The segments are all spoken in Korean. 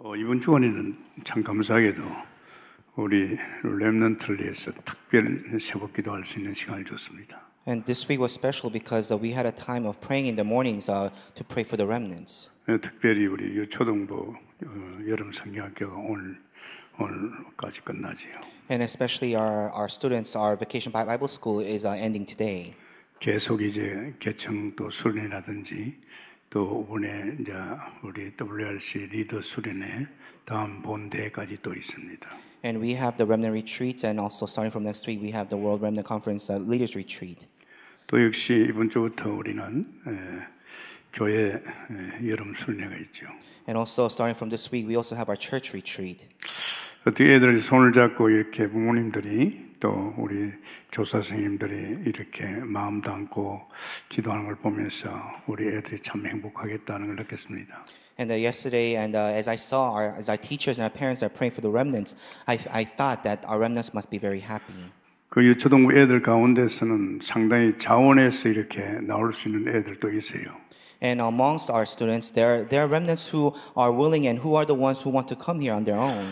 이번 주간에는 참 감사하게도 우리 렘넌트를 위해서 특별 새벽 기도할 수 있는 시간을 줬습니다. And this week was special because we had a time of praying in the mornings to pray for the remnants. 특별히 우리 초등부 여름 성경학교가 오늘까지 끝나지요. And especially our students, our vacation Bible school is ending today. 계속 이제 개청 또 수련이라든지 또 이번에 이제 우리 WRC 리더 수련회 다음 본대회까지 또 있습니다. And we have the remnant retreats, and also starting from next week, we have the World Remnant Conference Leaders Retreat. 또 역시 이번 주부터 우리는 교회 여름 수련회가 있죠. And also starting from this week, we also have our church retreat. 어떻게 애들이 손을 잡고 이렇게 부모님들이 또 우리 교사 선생님들이 이렇게 마음 담고 기도하는 걸 보면서 우리 애들이 참 행복하겠다는 걸 느꼈습니다. And yesterday, and as I saw as our teachers and our parents are praying for the remnants, I thought that our remnants must be very happy. 그 유초등부 애들 가운데서는 상당히 자원해서 이렇게 나올 수 있는 애들도 있어요. And amongst our students, there are remnants who are willing and who are the ones who want to come here on their own.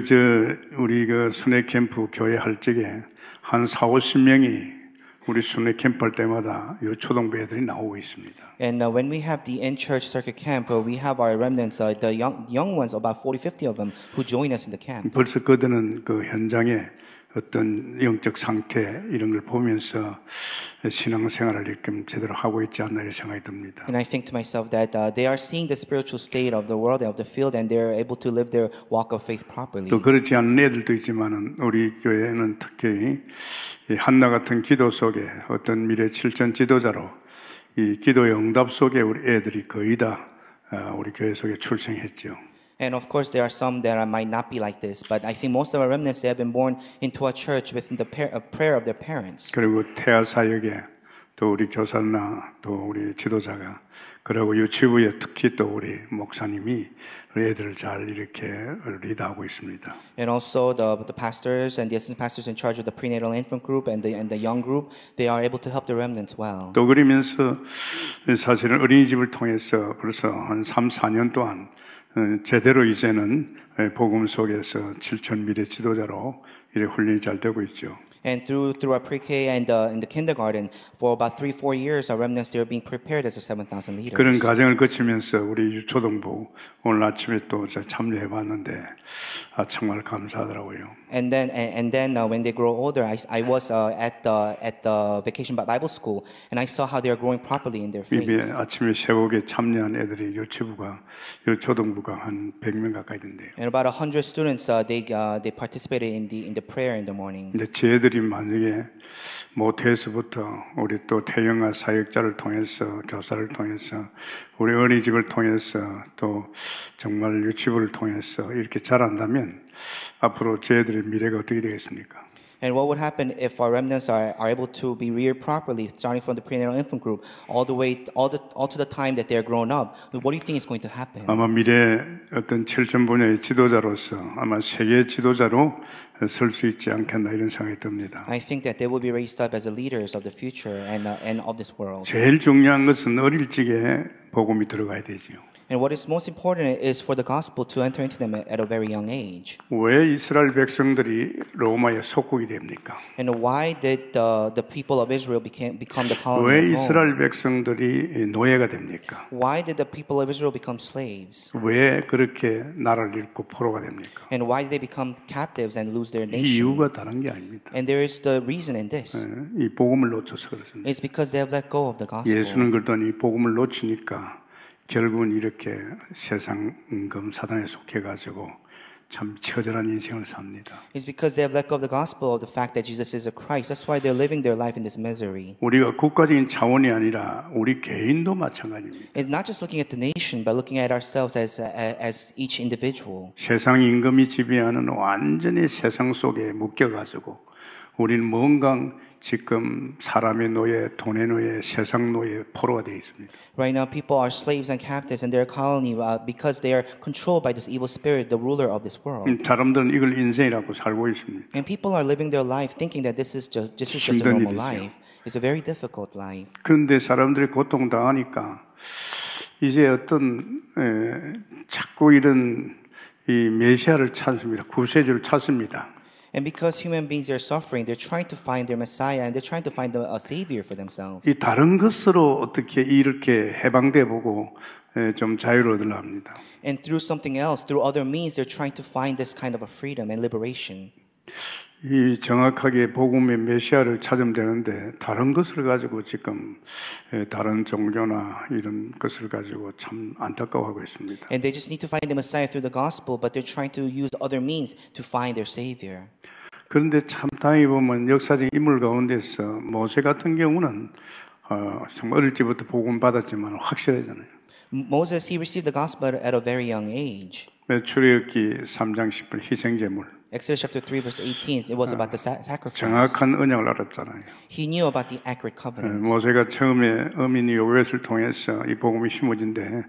우리 그 순회 캠프 교회 할 적에 한 40-50명이 우리 순회 캠프 할 때마다 요 초등부 애들이 나오고 있습니다. And when we have the in-church circuit camp, we have our remnants, the young ones, about 40-50 of them, who join us in the camp. 벌써 그들은 그 현장에 어떤 영적 상태 이런 걸 보면서 신앙생활을 이렇게 제대로 하고 있지 않나 이런 생각이 듭니다. And I think to myself that they are seeing the spiritual state of the world, of the field, and they are able to live their walk of faith properly. 또 그렇지 않은 애들도 있지만은 우리 교회는 특히 이 한나 같은 기도 속에 어떤 미래 실전 지도자로 이 기도의 응답 속에 우리 애들이 거의 다 우리 교회 속에 출생했죠. And of course, there are some that might not be like this, but I think most of our remnants, they have been born into a church within the prayer of their parents. 그리고 태아 사역에 또 우리 교사나 또 우리 지도자가 그리고 유치부에 특히 또 우리 목사님이 우리 애들을 잘 이렇게 리드하고 있습니다. And also the pastors and the assistant pastors in charge of the prenatal infant group and the young group, they are able to help the remnants well. 또 그러면서 사실은 어린이집을 통해서 벌써 한 3-4년 동안 제대로 이제는 복음 속에서 7천 미래 지도자로 이렇게 훈련이 잘 되고 있죠. And through our pre-K and in the kindergarten, for about 3-4 years, our remnants, they are being prepared as a 7,000 leaders. 그런 과정을 거치면서 우리 유초등부 오늘 아침에 또 참여해봤는데 정말 감사하더라고요. And then when they grow older, I was at the vacation Bible school, and I saw how they are growing properly in their faith. 이게 아침에 새벽에 참여한 애들이 유초등부가 한 100명 가까이 된대요. And about 100 students, they participated in the prayer in the morning. 근데 쟤들이 만약에 모태에서부터 우리 또 태영아 사역자를 통해서 교사를 통해서 우리 어린이집을 통해서 또 정말 유치부를 통해서 이렇게 자란다면 앞으로 쟤들의 미래가 어떻게 되겠습니까? And what would happen if our remnants are able to be reared properly, starting from the prenatal infant group, all to the time that they are grown up? What do you think is going to happen? 아마 미래 어떤 7천 분야의 지도자로서 아마 세계 지도자로 설 수 있지 않겠나 이런 생각이 듭니다. I think that they will be raised up as the leaders of the future and of this world. 제일 중요한 것은 어릴 적에 복음이 들어가야 되지요. And what is most important is for the gospel to enter into them at a very young age. 왜 이스라엘 백성들이 로마의 속국이 됩니까? And why did the people of Israel become the colony 왜 of Rome? 이스라엘 백성들이 노예가 됩니까? Why did the people of Israel become slaves? 왜 그렇게 나라를 잃고 포로가 됩니까? And why did they become captives and lose their 이 nation? 이유가 다른 게 아닙니다. And there is the reason in this. 이 복음을 놓쳐서 그렇습니다. It's because they have let go of the gospel. 예수는 그랬더니 이 복음을 놓치니까 결국은 이렇게 세상 사단에 속해가지고 참 처절한 인생을 삽니다. It's because they have let go of the gospel of the fact that Jesus is a Christ. That's why they're living their life in this misery. 우리가 국가적인 차원이 아니라 우리 개인도 마찬가지입니다. It's not just looking at the nation, but looking at ourselves as each individual. 세상 임금이 지배하는 완전히 세상 속에 묶여가지고 우리는 뭔가 지금 사람의 노예, 돈의 노예, 세상 노예, 포로가 되어 있습니다. Right now, people are slaves and captives in their colony because they are controlled by this evil spirit, the ruler of this world. 사람들은 이걸 인생이라고 살고 있습니다. And people are living their life thinking that this is just a normal life. It's a very difficult life. 그런데 사람들이 고통당하니까 이제 어떤 자꾸 이런 이 메시아를 찾습니다. 구세주를 찾습니다. And because human beings are suffering, they're trying to find their Messiah and they're trying to find a savior for themselves. 이 다른 것으로 어떻게 이렇게 해방돼 보고 좀 자유를 얻으려 합니다. And through something else, through other means, they're trying to find this kind of a freedom and liberation. 이 정확하게 복음의 메시아를 찾으면 되는데 다른 것을 가지고 지금 다른 종교나 이런 것을 가지고 참 안타까워하고 있습니다. And they just need to find the Messiah through the gospel, but they're trying to use other means to find their savior. 그런데 참 다행히 보면 역사적 인물 가운데서 모세 같은 경우는 정말 어릴 때부터 복음 받았지만 확실하잖아요. Moses, he received the gospel at a very young age. 출애굽기 3장 10분 희생제물 Exodus chapter 3 verse 18, it was about the sacrifice. 정확한 언약을 알았잖아요. He knew about the accurate covenant. 모세가 처음에 어머니 요벳을 통해서 이 복음이 심어진데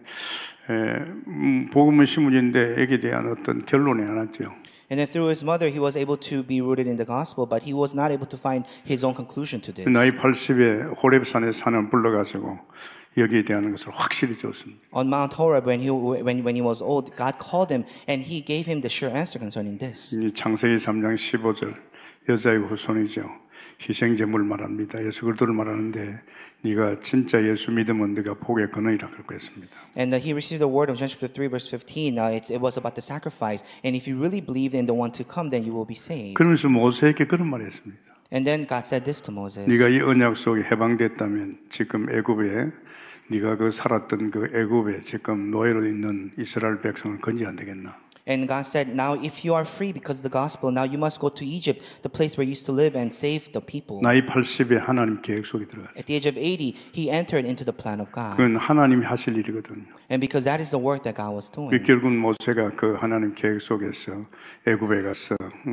복음은 심어진데 여기에 대한 어떤 결론이 안 왔죠. And then through his mother, he was able to be rooted in the gospel, but he was not able to find his own conclusion to this. 나이 80에 호렙산에 산을 불러가지고 여기에 대한 것을 확실히 줬습니다. On Mount Horeb, when he was old, God called him and he gave him the sure answer concerning this. 이 창세기 3장 15절 여자의 후손이죠. 희생제물 말합니다. 예수 그리스도를 말하는데 네가 진짜 예수 믿으면 네가 복의 근원이라 그러고 했습니다. And he received the word of John chapter 3 verse 15. It was about the sacrifice. And if you really believed in the one to come, then you will be saved. 그러면서 모세에게 그런 말을 했습니다. And then God said this to Moses. 네가 이 언약 속에 해방됐다면 지금 애굽에 네가 그 살았던 그 애굽에 지금 노예로 있는 이스라엘 백성을 건지 안 되겠나? And God said, now if you are free because of the gospel, now you must go to Egypt, the place where you used to live, and save the people. 나이 80에 하나님 계획 속에 들어갔어요. At the age of 80, he entered into the plan of God. 그건 하나님이 하실 일이거든요. And because that is the work that God was doing. 결국 모세가 그 하나님 계획 속에서 애굽에 가서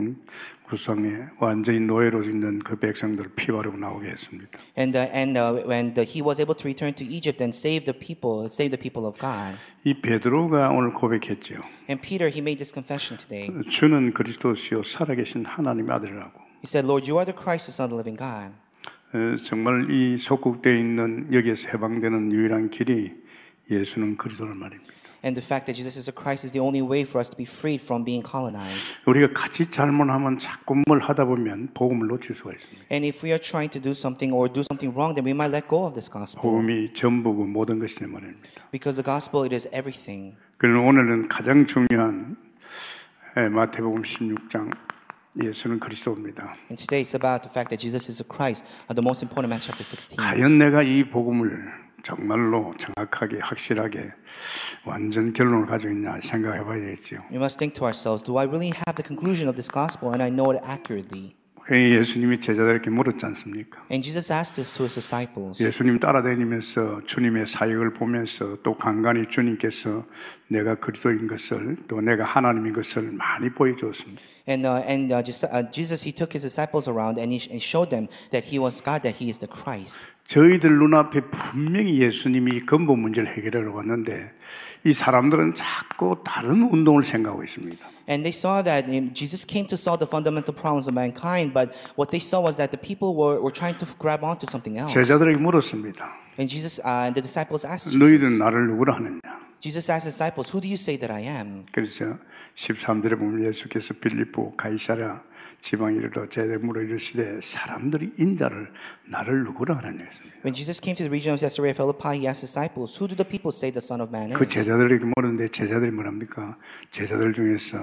구성에 완전히 노예로 있는 그 백성들을 피바르고 나오게 했습니다. And when he was able to return to Egypt and save the people of God. 이 베드로가 오늘 고백했죠. And Peter, he made this confession today. 주는 그리스도시요 살아계신 하나님의 아들이라고. He said, Lord, you are the Christ, the Son of the living God. 정말 이 속국되어 있는 여기에서 해방되는 유일한 길이 예수는 그리스도란 말입니다. And the fact that Jesus is a Christ is the only way for us to be freed from being colonized. 우리가 같이 잘못하면 자꾸 뭘 하다 보면 복음을 놓칠 수가 있습니다. And if we are trying to do something or do something wrong, then we might let go of this gospel. 복음이 전부고 모든 것이란 말입니다. Because the gospel, it is everything. 그러나 오늘은 가장 중요한 마태복음 16장 예수는 그리스도입니다. And today it's about the fact that Jesus is a Christ, the most important man, chapter 16. 과연 내가 이 복음을 정말로 정확하게 확실하게 완전 결론을 가지고 있냐 생각해 봐야 되겠죠. We must think to ourselves, do I really have the conclusion of this gospel and I know it accurately? 예수님이 제자들에게 물었지 않습니까? And Jesus asked this to his disciples. 예수님 따라다니면서 주님의 사역을 보면서 또 간간히 주님께서 내가 그리스도인 것을 또 내가 하나님인 것을 많이 보여주었습니다. Jesus, he took his disciples around and he showed them that he was God, that he is the Christ. 저희들 눈앞에 분명히 예수님이 근본 문제를 해결하러 왔는데 이 사람들은 자꾸 다른 운동을 생각하고 있습니다. And they saw that Jesus came to solve the fundamental problems of mankind, but what they saw was that the people were trying to grab onto something else. 제자들에게 물었습니다. And the disciples asked 너희들은 Jesus. 나를 누구라 하느냐? Jesus asked the disciples, who do you say that I am? 그래서 13절에 보면 예수께서 빌립보 가이사랴 지방에 이르러 제자들에게 물어 이르시되 사람들이 인자를 나를 누구라 하느냐 했습니다. When Jesus came to the region of Caesarea Philippi, he asked disciples, who do the people say the Son of Man is? 그 제자들에게 물었는데 제자들이 뭐랍니까? 제자들 중에서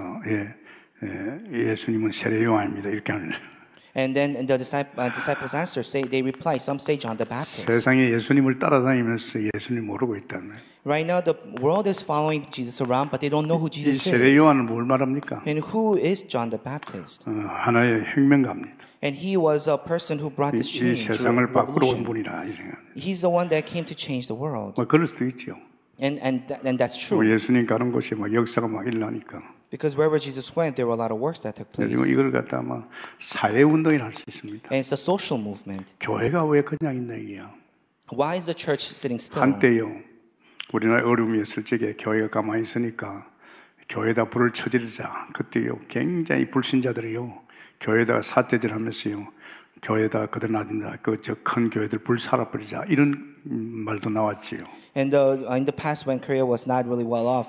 예수님은 세례 요한입니다. 이렇게 하는. And then the disciples answer, they reply, some say John the Baptist. 세상에 예수님을 따라다니면서 예수님 모르고 있다는. Right now, the world is following Jesus around, but they don't know who 이 Jesus 세례 is. 요한은 뭘 말합니까? And who is John the Baptist? 하나의 혁명가입니다. And he was a person who brought this 이 change. 세상을 바꾸러 온 revolution. 분이라 이 생각. He's the one that came to change the world. 뭐 그럴 수도 있죠. And that's true. 예수님 가는 곳이 막 역사가 막 일어나니까. Because wherever Jesus went, there were a lot of works that took place. 그리고 이걸 갖다 아마 사회 운동이라 할 수 있습니다. And it's a social movement. 교회가 왜 그냥 있나 이게요. Why is the church sitting still? 한때요. 우리나라 어려움이 있을 적에 교회가 가만히 있으니까 교회에다 불을 쳐지르자. 그때요. 굉장히 불신자들이요. 교회에다가 사태질하면서요. 교회에다 그들 놔둔다. 그 저 큰 교회들 불 살아버리자. 이런 말도 나왔지요. And in the past, when Korea was not really well off,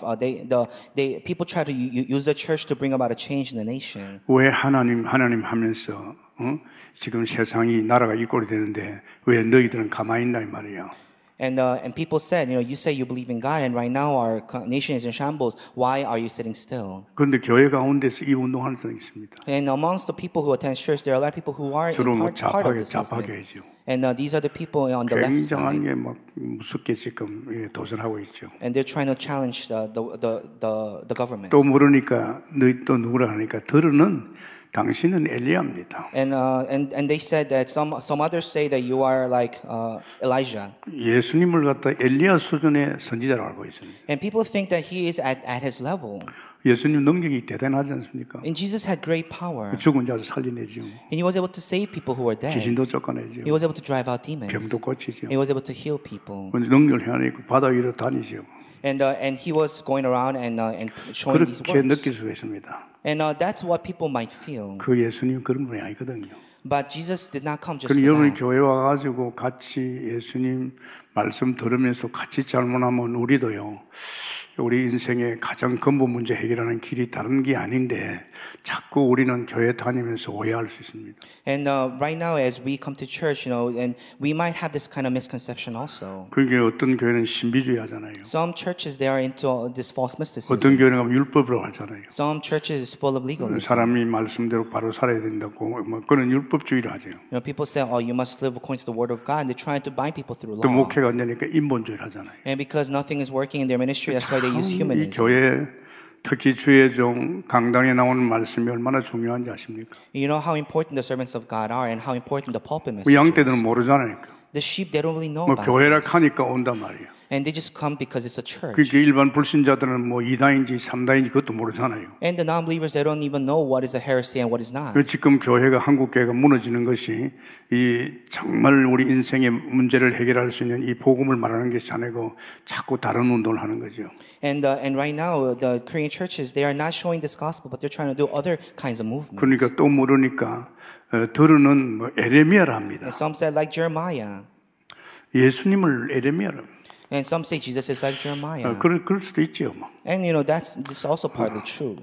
people try to use the church to bring about a change in the nation. 왜 하나님 하면서 지금 세상이 나라가 이 꼴이 되는데 왜 너희들은 가만히 있나 이 말이야. And people said, you say you believe in God, and right now our nation is in shambles. Why are you sitting still? 그런데 교회 가운데서 이 운동하는 사람이 있습니다. And amongst the people who attend church, there are a lot of people who are 주로 뭐 part of this 좌파게 movement. 해죠. And these are the people on the left 굉장한 side. 게 막 무섭게 지금 도전하고 있죠. And they're trying to challenge the government. 또 물으니까 너희 또 누구라 하니까 들으는 당신은 엘리야입니다. And they said that some others say that you are like Elijah. 예수님을 갖다 엘리야 수준의 선지자라고 알고 있습니다. And people think that he is at his level. 예수님 능력이 대단하지 않습니까? And Jesus had great power. 죽은 자를 살려내죠. And he was able to save people who were dead. 귀신도 쫓아내죠. He was able to drive out demons. 병도 고치죠. He was able to heal people. 능력을 해내고 바다 위로 다니죠. And he was going around and showing these 그렇게 works. 느낄 수 있습니다. And that's what people might feel. 그 예수님 그런 분이 아니거든요. But Jesus did not come just 그럼 for 여러분이 that. 교회 와가지고 같이 예수님 말씀 들으면서 같이 잘못하면 우리도요. 우리 인생의 가장 근본 문제 해결하는 길이 다른 게 아닌데 자꾸 우리는 교회 다니면서 오해할 수 있습니다. And right now, as we come to church, and we might have this kind of misconception also. 그게 어떤 교회는 신비주의 하잖아요. Some churches, they are into this false mysticism. 어떤 교회는 가면 율법으로 하잖아요. Some churches is full of legalism. 사람이 말씀대로 바로 살아야 된다고 뭐 그런 율법주의를 하죠. People say, "Oh, you must live according to the word of God." And they're trying to bind people through 또 law. 목회가 안 되니까 인본주의를 하잖아요. And because nothing is working in their ministry, that's why they use 이 humanism. 교회 특히 주의 종 강당에 나오는 말씀이 얼마나 중요한지 아십니까? You know how important the servants of God are, and how important the pulpit 그 양떼들은 message is. 모르잖아요. The sheep, they don't really know 뭐 about 교회라 this. 하니까 온단 말이에요. And they just come because it's a church. 그게 일반 불신자들은 뭐 2단인지 3단인지 그것도 모르잖아요. And the non-believers, they don't even know what is a heresy and what is not. 지금 교회가 한국 교회가 무너지는 것이 이 정말 우리 인생의 문제를 해결할 수 있는 이 복음을 말하는 것이 아니고 자꾸 다른 운동을 하는 거죠. And right now, the Korean churches, they are not showing this gospel, but they're trying to do other kinds of movements. 그러니까 또 모르니까 들으는 뭐 에레미야라 합니다. And some said like Jeremiah. 예수님을 에레미야라 합니다. And some say Jesus is like Jeremiah. 그럴 수도 있죠. 뭐. And that's also partly true.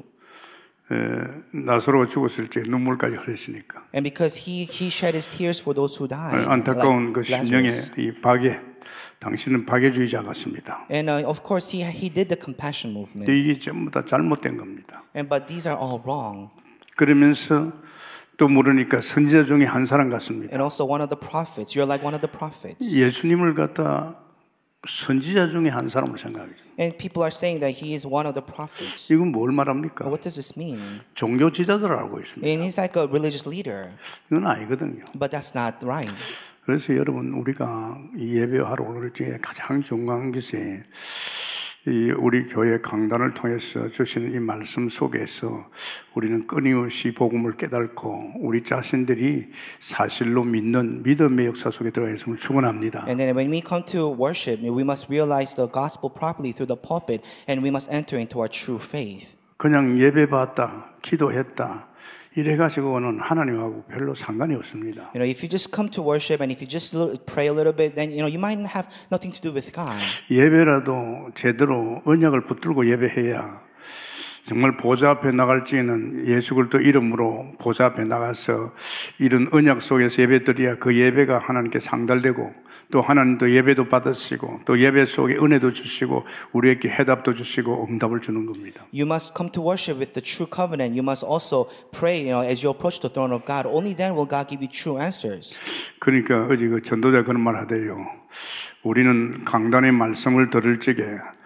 나사로가 죽었을 때 눈물까지 흘렸으니까. And because he shed his tears for those who died. 안타까운 그 like 심령의 Lazarus. 이 박해, 당신은 박해주의자 같습니다. And of course he did the compassion movement. 근데 이게 전부 다 잘못된 겁니다. But these are all wrong. 그러면서 또 물으니까 선지자 중에 한 사람 같습니다. And also one of the prophets. You're like one of the prophets. 예수님을 갖다 선지자 중에 한 사람으로 생각해요. And people are saying that he is one of the prophets. 이건 뭘 말합니까? What does this mean? 종교 지도자를 알고 있습니다. And he's like a religious leader. 이건 아니거든요. But that's not right. 그래서 여러분 우리가 이 예배하러 오늘 중에 가장 중요한 것이 이 우리 교회 강단을 통해서 주시는 이 말씀 속에서 우리는 끊임없이 복음을 깨닫고 우리 자신들이 사실로 믿는 믿음의 역사 속에 들어가 있음을 축원합니다. And then when we come to worship, we must realize the gospel properly through the pulpit, and we must enter into our true faith. 그냥 예배 받다, 기도했다 이래가지고는 하나님하고 별로 상관이 없습니다. If you just come to worship and if you just pray a little bit, then you might have nothing to do with God. 예배라도 제대로 언약을 붙들고 예배해야 정말 보좌 앞에 나갈지는 예수 그리스도 이름으로 보좌 앞에 나가서 이런 언약 속에서 예배드려야 그 예배가 하나님께 상달되고 또 하나님도 예배도 받으시고 또 예배 속에 은혜도 주시고 우리에게 해답도 주시고 응답을 주는 겁니다. You must come to worship with the true covenant. You must also pray, as you approach the throne of God. Only then will God give you true answers. 그러니까 어제 그 전도자 그런 말 하대요. 우리는 강단의 말씀을 들을 적에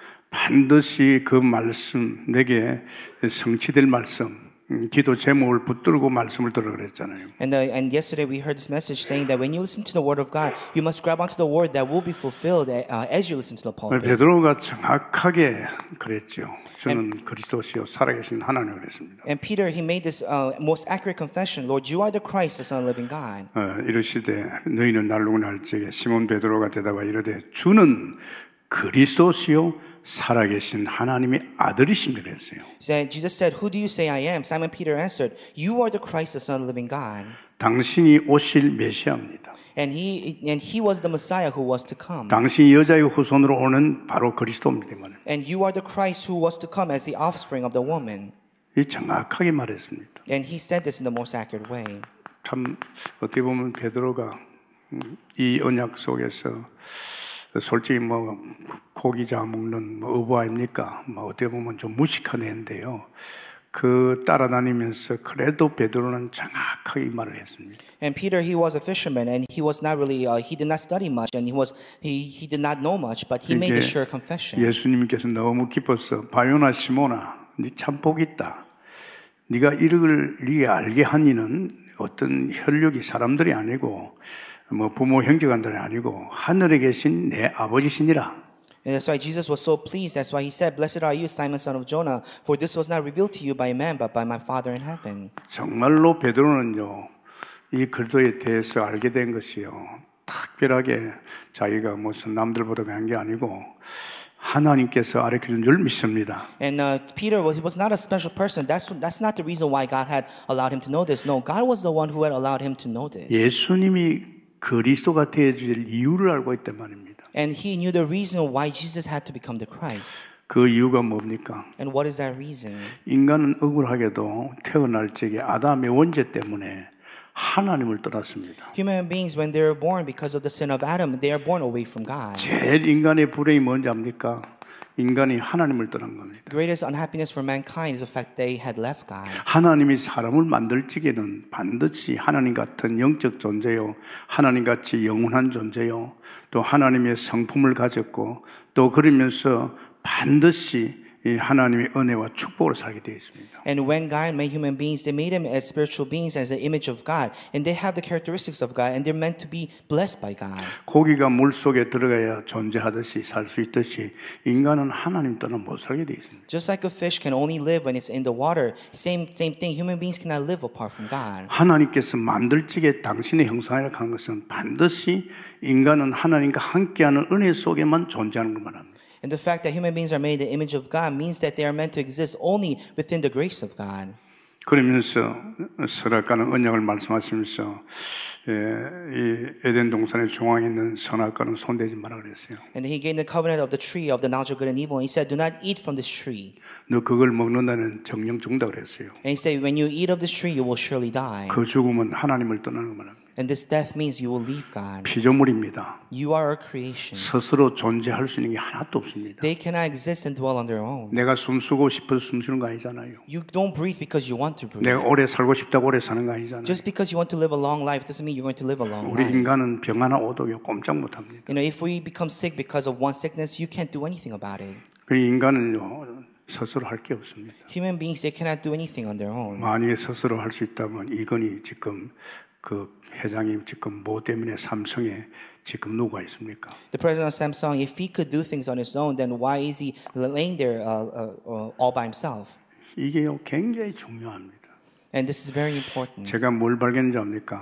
반드시 그 말씀 내게 성취될 말씀 기도 제목을 붙들고 말씀을 들으라 그랬잖아요. And yesterday we heard this message saying that when you listen to the word of God, you must grab onto the word that will be fulfilled as you listen to the pulpit. 베드로가 정확하게 그랬죠. 주는 그리스도시요 살아계신 하나님 그랬습니다. And Peter, he made this most accurate confession. Lord, you are the Christ, the Son of the living God. 이르시되 너희는 날 누구나 할 적에 시몬 베드로가 대답하여 이르되 주는 그리스도시요 살아계신 하나님의 아들이십니다 했어요. Jesus said, "Who do you say I am?" Simon Peter answered, "You are the Christ, the Son of the living God." 당신이 오실 메시아입니다. And he was the Messiah who was to come. 당신이 여자의 후손으로 오는 바로 그리스도입니다. And you are the Christ who was to come as the offspring of the woman. 이 정확하게 말했습니다. And he said this in the most accurate way. 참 어떻게 보면 베드로가 이 언약 속에서 솔직히 뭐 고기 잡먹는 뭐 어부 아닙니까? 뭐 어떻게 보면 좀 무식한 애인데요. 그 따라다니면서 그래도 베드로는 정확하게 이 말을 했습니다. And Peter, he was a fisherman, and he was not really, he did not study much, and he did not know much, but he made a sure confession. 예수님께서 너무 기뻐서 바요나 시모나, 네 참 복 있다. 네가 이를 알게 한 이는 어떤 혈육이 사람들이 아니고 뭐 부모 형제간들이 아니고 하늘에 계신 내 아버지시니라. And that's why Jesus was so pleased. That's why he said, "Blessed are you, Simon, son of Jonah, for this was not revealed to you by man, but by my Father in heaven." 정말로 베드로는요, 이 그리스도에 대해서 알게 된 것이요, 특별하게 자기가 무슨 남들보다 강한 게 아니고 하나님께서 가르쳐 준 줄 믿습니다. And Peter was not a special person. That's not the reason why God had allowed him to know this. No, God was the one who had allowed him to know this. 예수님이 그리스도가 되어질 이유를 알고 있단 말입니다. And he knew the reason why Jesus had to become the Christ. 그 이유가 뭡니까? And what is that reason? 인간은 억울하게도 태어날 적에 아담의 원죄 때문에 하나님을 떠났습니다. Human beings, when they are born because of the sin of Adam, they are born away from God. 제일 인간의 불행이 뭔지 압니까? 인간이 하나님을 떠난 겁니다. Greatest unhappiness for mankind is the fact they had left God. 하나님이 사람을 만들 적에는 반드시 하나님 같은 영적 존재요, 하나님 같이 영원한 존재요, 또 하나님의 성품을 가졌고, 또 그러면서 반드시 이 하나님의 은혜와 축복을 살게 되어 있습니다. And when God made human beings, they made them as spiritual beings, as the image of God, and they have the characteristics of God, and they're meant to be blessed by God. 고기가 물 속에 들어가야 존재하듯이 살 수 있듯이 인간은 하나님 떠나 못 살게 되어 있습니다. Just like a fish can only live when it's in the water, same thing. Human beings cannot live apart from God. 하나님께서 만들 적에 당신의 형상이라고 한 것은 반드시 인간은 하나님과 함께하는 은혜 속에만 존재하는 걸 말합니다. And the fact that human beings are made in the image of God means that they are meant to exist only within the grace of God. 그러면서 선악과는 언약을 말씀하시면서 이 에덴 동산의 중앙에 있는 선악과는 손대지 마라 그랬어요. And he gave the covenant of the tree of the knowledge of good and evil. And he said, "Do not eat from this tree." 너 그걸 먹는다는 정령 죽는다 그랬어요. And he said, "When you eat of this tree, you will surely die." 그 죽음은 하나님을 떠나는 거 말합니다. And this death means you will leave God. 피조물입니다. You are a creation. 스스로 존재할 수 있는 게 하나도 없습니다. They cannot exist and dwell on their own. 내가 숨쉬고 싶어서 숨쉬는 거 아니잖아요. You don't breathe because you want to breathe. 내가 오래 살고 싶다고 오래 사는 거 아니잖아요. Just because you want to live a long life doesn't mean you're going to live a long 우리 life. 인간은 병 하나 오도요 꼼짝 못합니다. You know, if we become sick because of one sickness, you can't do anything about it. 그 인간은요 스스로 할 게 없습니다. Human beings, they cannot do anything on their own. 만약에 스스로 할 수 있다면 이건희 지금 그 회장님 지금 뭐 때문에 삼성에 지금 누가 있습니까? The president of Samsung, if he could do things on his own, then why is he laying there all by himself? 이게요 굉장히 중요합니다. And this is very important. 제가 뭘 발견했는지 압니까?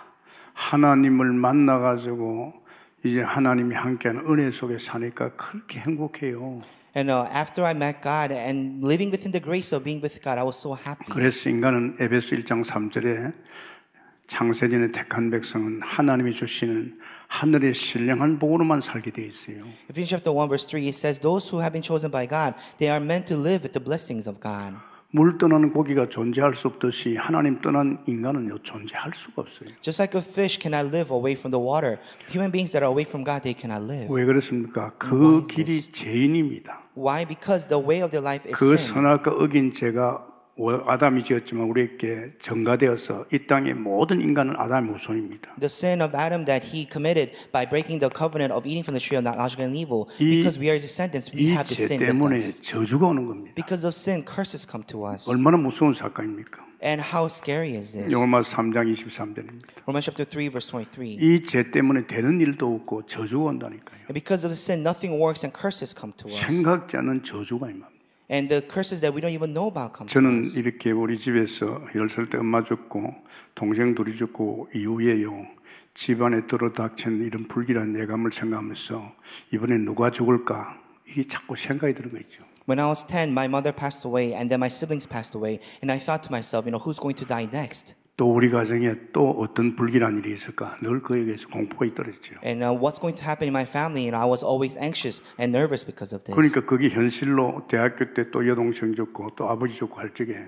하나님을 만나가지고 이제 하나님이 함께하는 은혜 속에 사니까 그렇게 행복해요. And after I met God and living within the grace of being with God, I was so happy. 그래서 인간은 에베소 1장 3절에 창세전에 택한 백성은 하나님이 주시는 하늘의 신령한 복으로만 살게 돼 있어요. Ephesians chapter 1 verse 3 it says those who have been chosen by God, they are meant to live with the blessings of God. 물 떠나는 고기가 존재할 수 없듯이 하나님 떠난 인간은요 존재할 수가 없어요. Just like a fish cannot live away from the water, human beings that are away from God, they cannot live. 왜 그렇습니까? 그 길이 죄인입니다. Why? Because the way of their life is 그 sin. 선악과 어긴 죄가 아담이 지었지만 우리에게 전가되어서 이 땅의 모든 인간은 아담의 후손입니다. The sin of Adam that he committed by breaking the covenant of eating from the tree of knowledge of good and evil, because we are his descendants, we have the 이 죄 sin with 때문에 us. 저주가 오는 겁니다. Because of sin, curses come to us. 얼마나 무서운 사건입니까? And how scary is this? 로마서 3장 23절입니다. Romans chapter 3 verse 23. 이 죄 때문에 되는 일도 없고 저주가 온다니까요. And because of the sin, nothing works and curses come to us. 생각지 않은 저주가 임합니다. And the curses that we don't even know about come to 저는 us. 이렇게 우리 집에서 10살 때 엄마 죽고 동생 둘이 죽고 이후에요 집안에 들어닥친 이런 불길한 예감을 생각하면서 이번에 누가 죽을까 이게 자꾸 생각이 드는 거 있죠. When I was 10, my mother passed away and then my siblings passed away and I thought to myself, who's going to die next? 또 우리 가정에 또 어떤 불길한 일이 있을까 늘 그에 대해서 공포가 떨어졌죠. And what's going to happen in my family? And I was always anxious and nervous because of this. 그러니까 그게 현실로 대학교 때 또 여동생 죽고 또 아버지 죽고 할 적에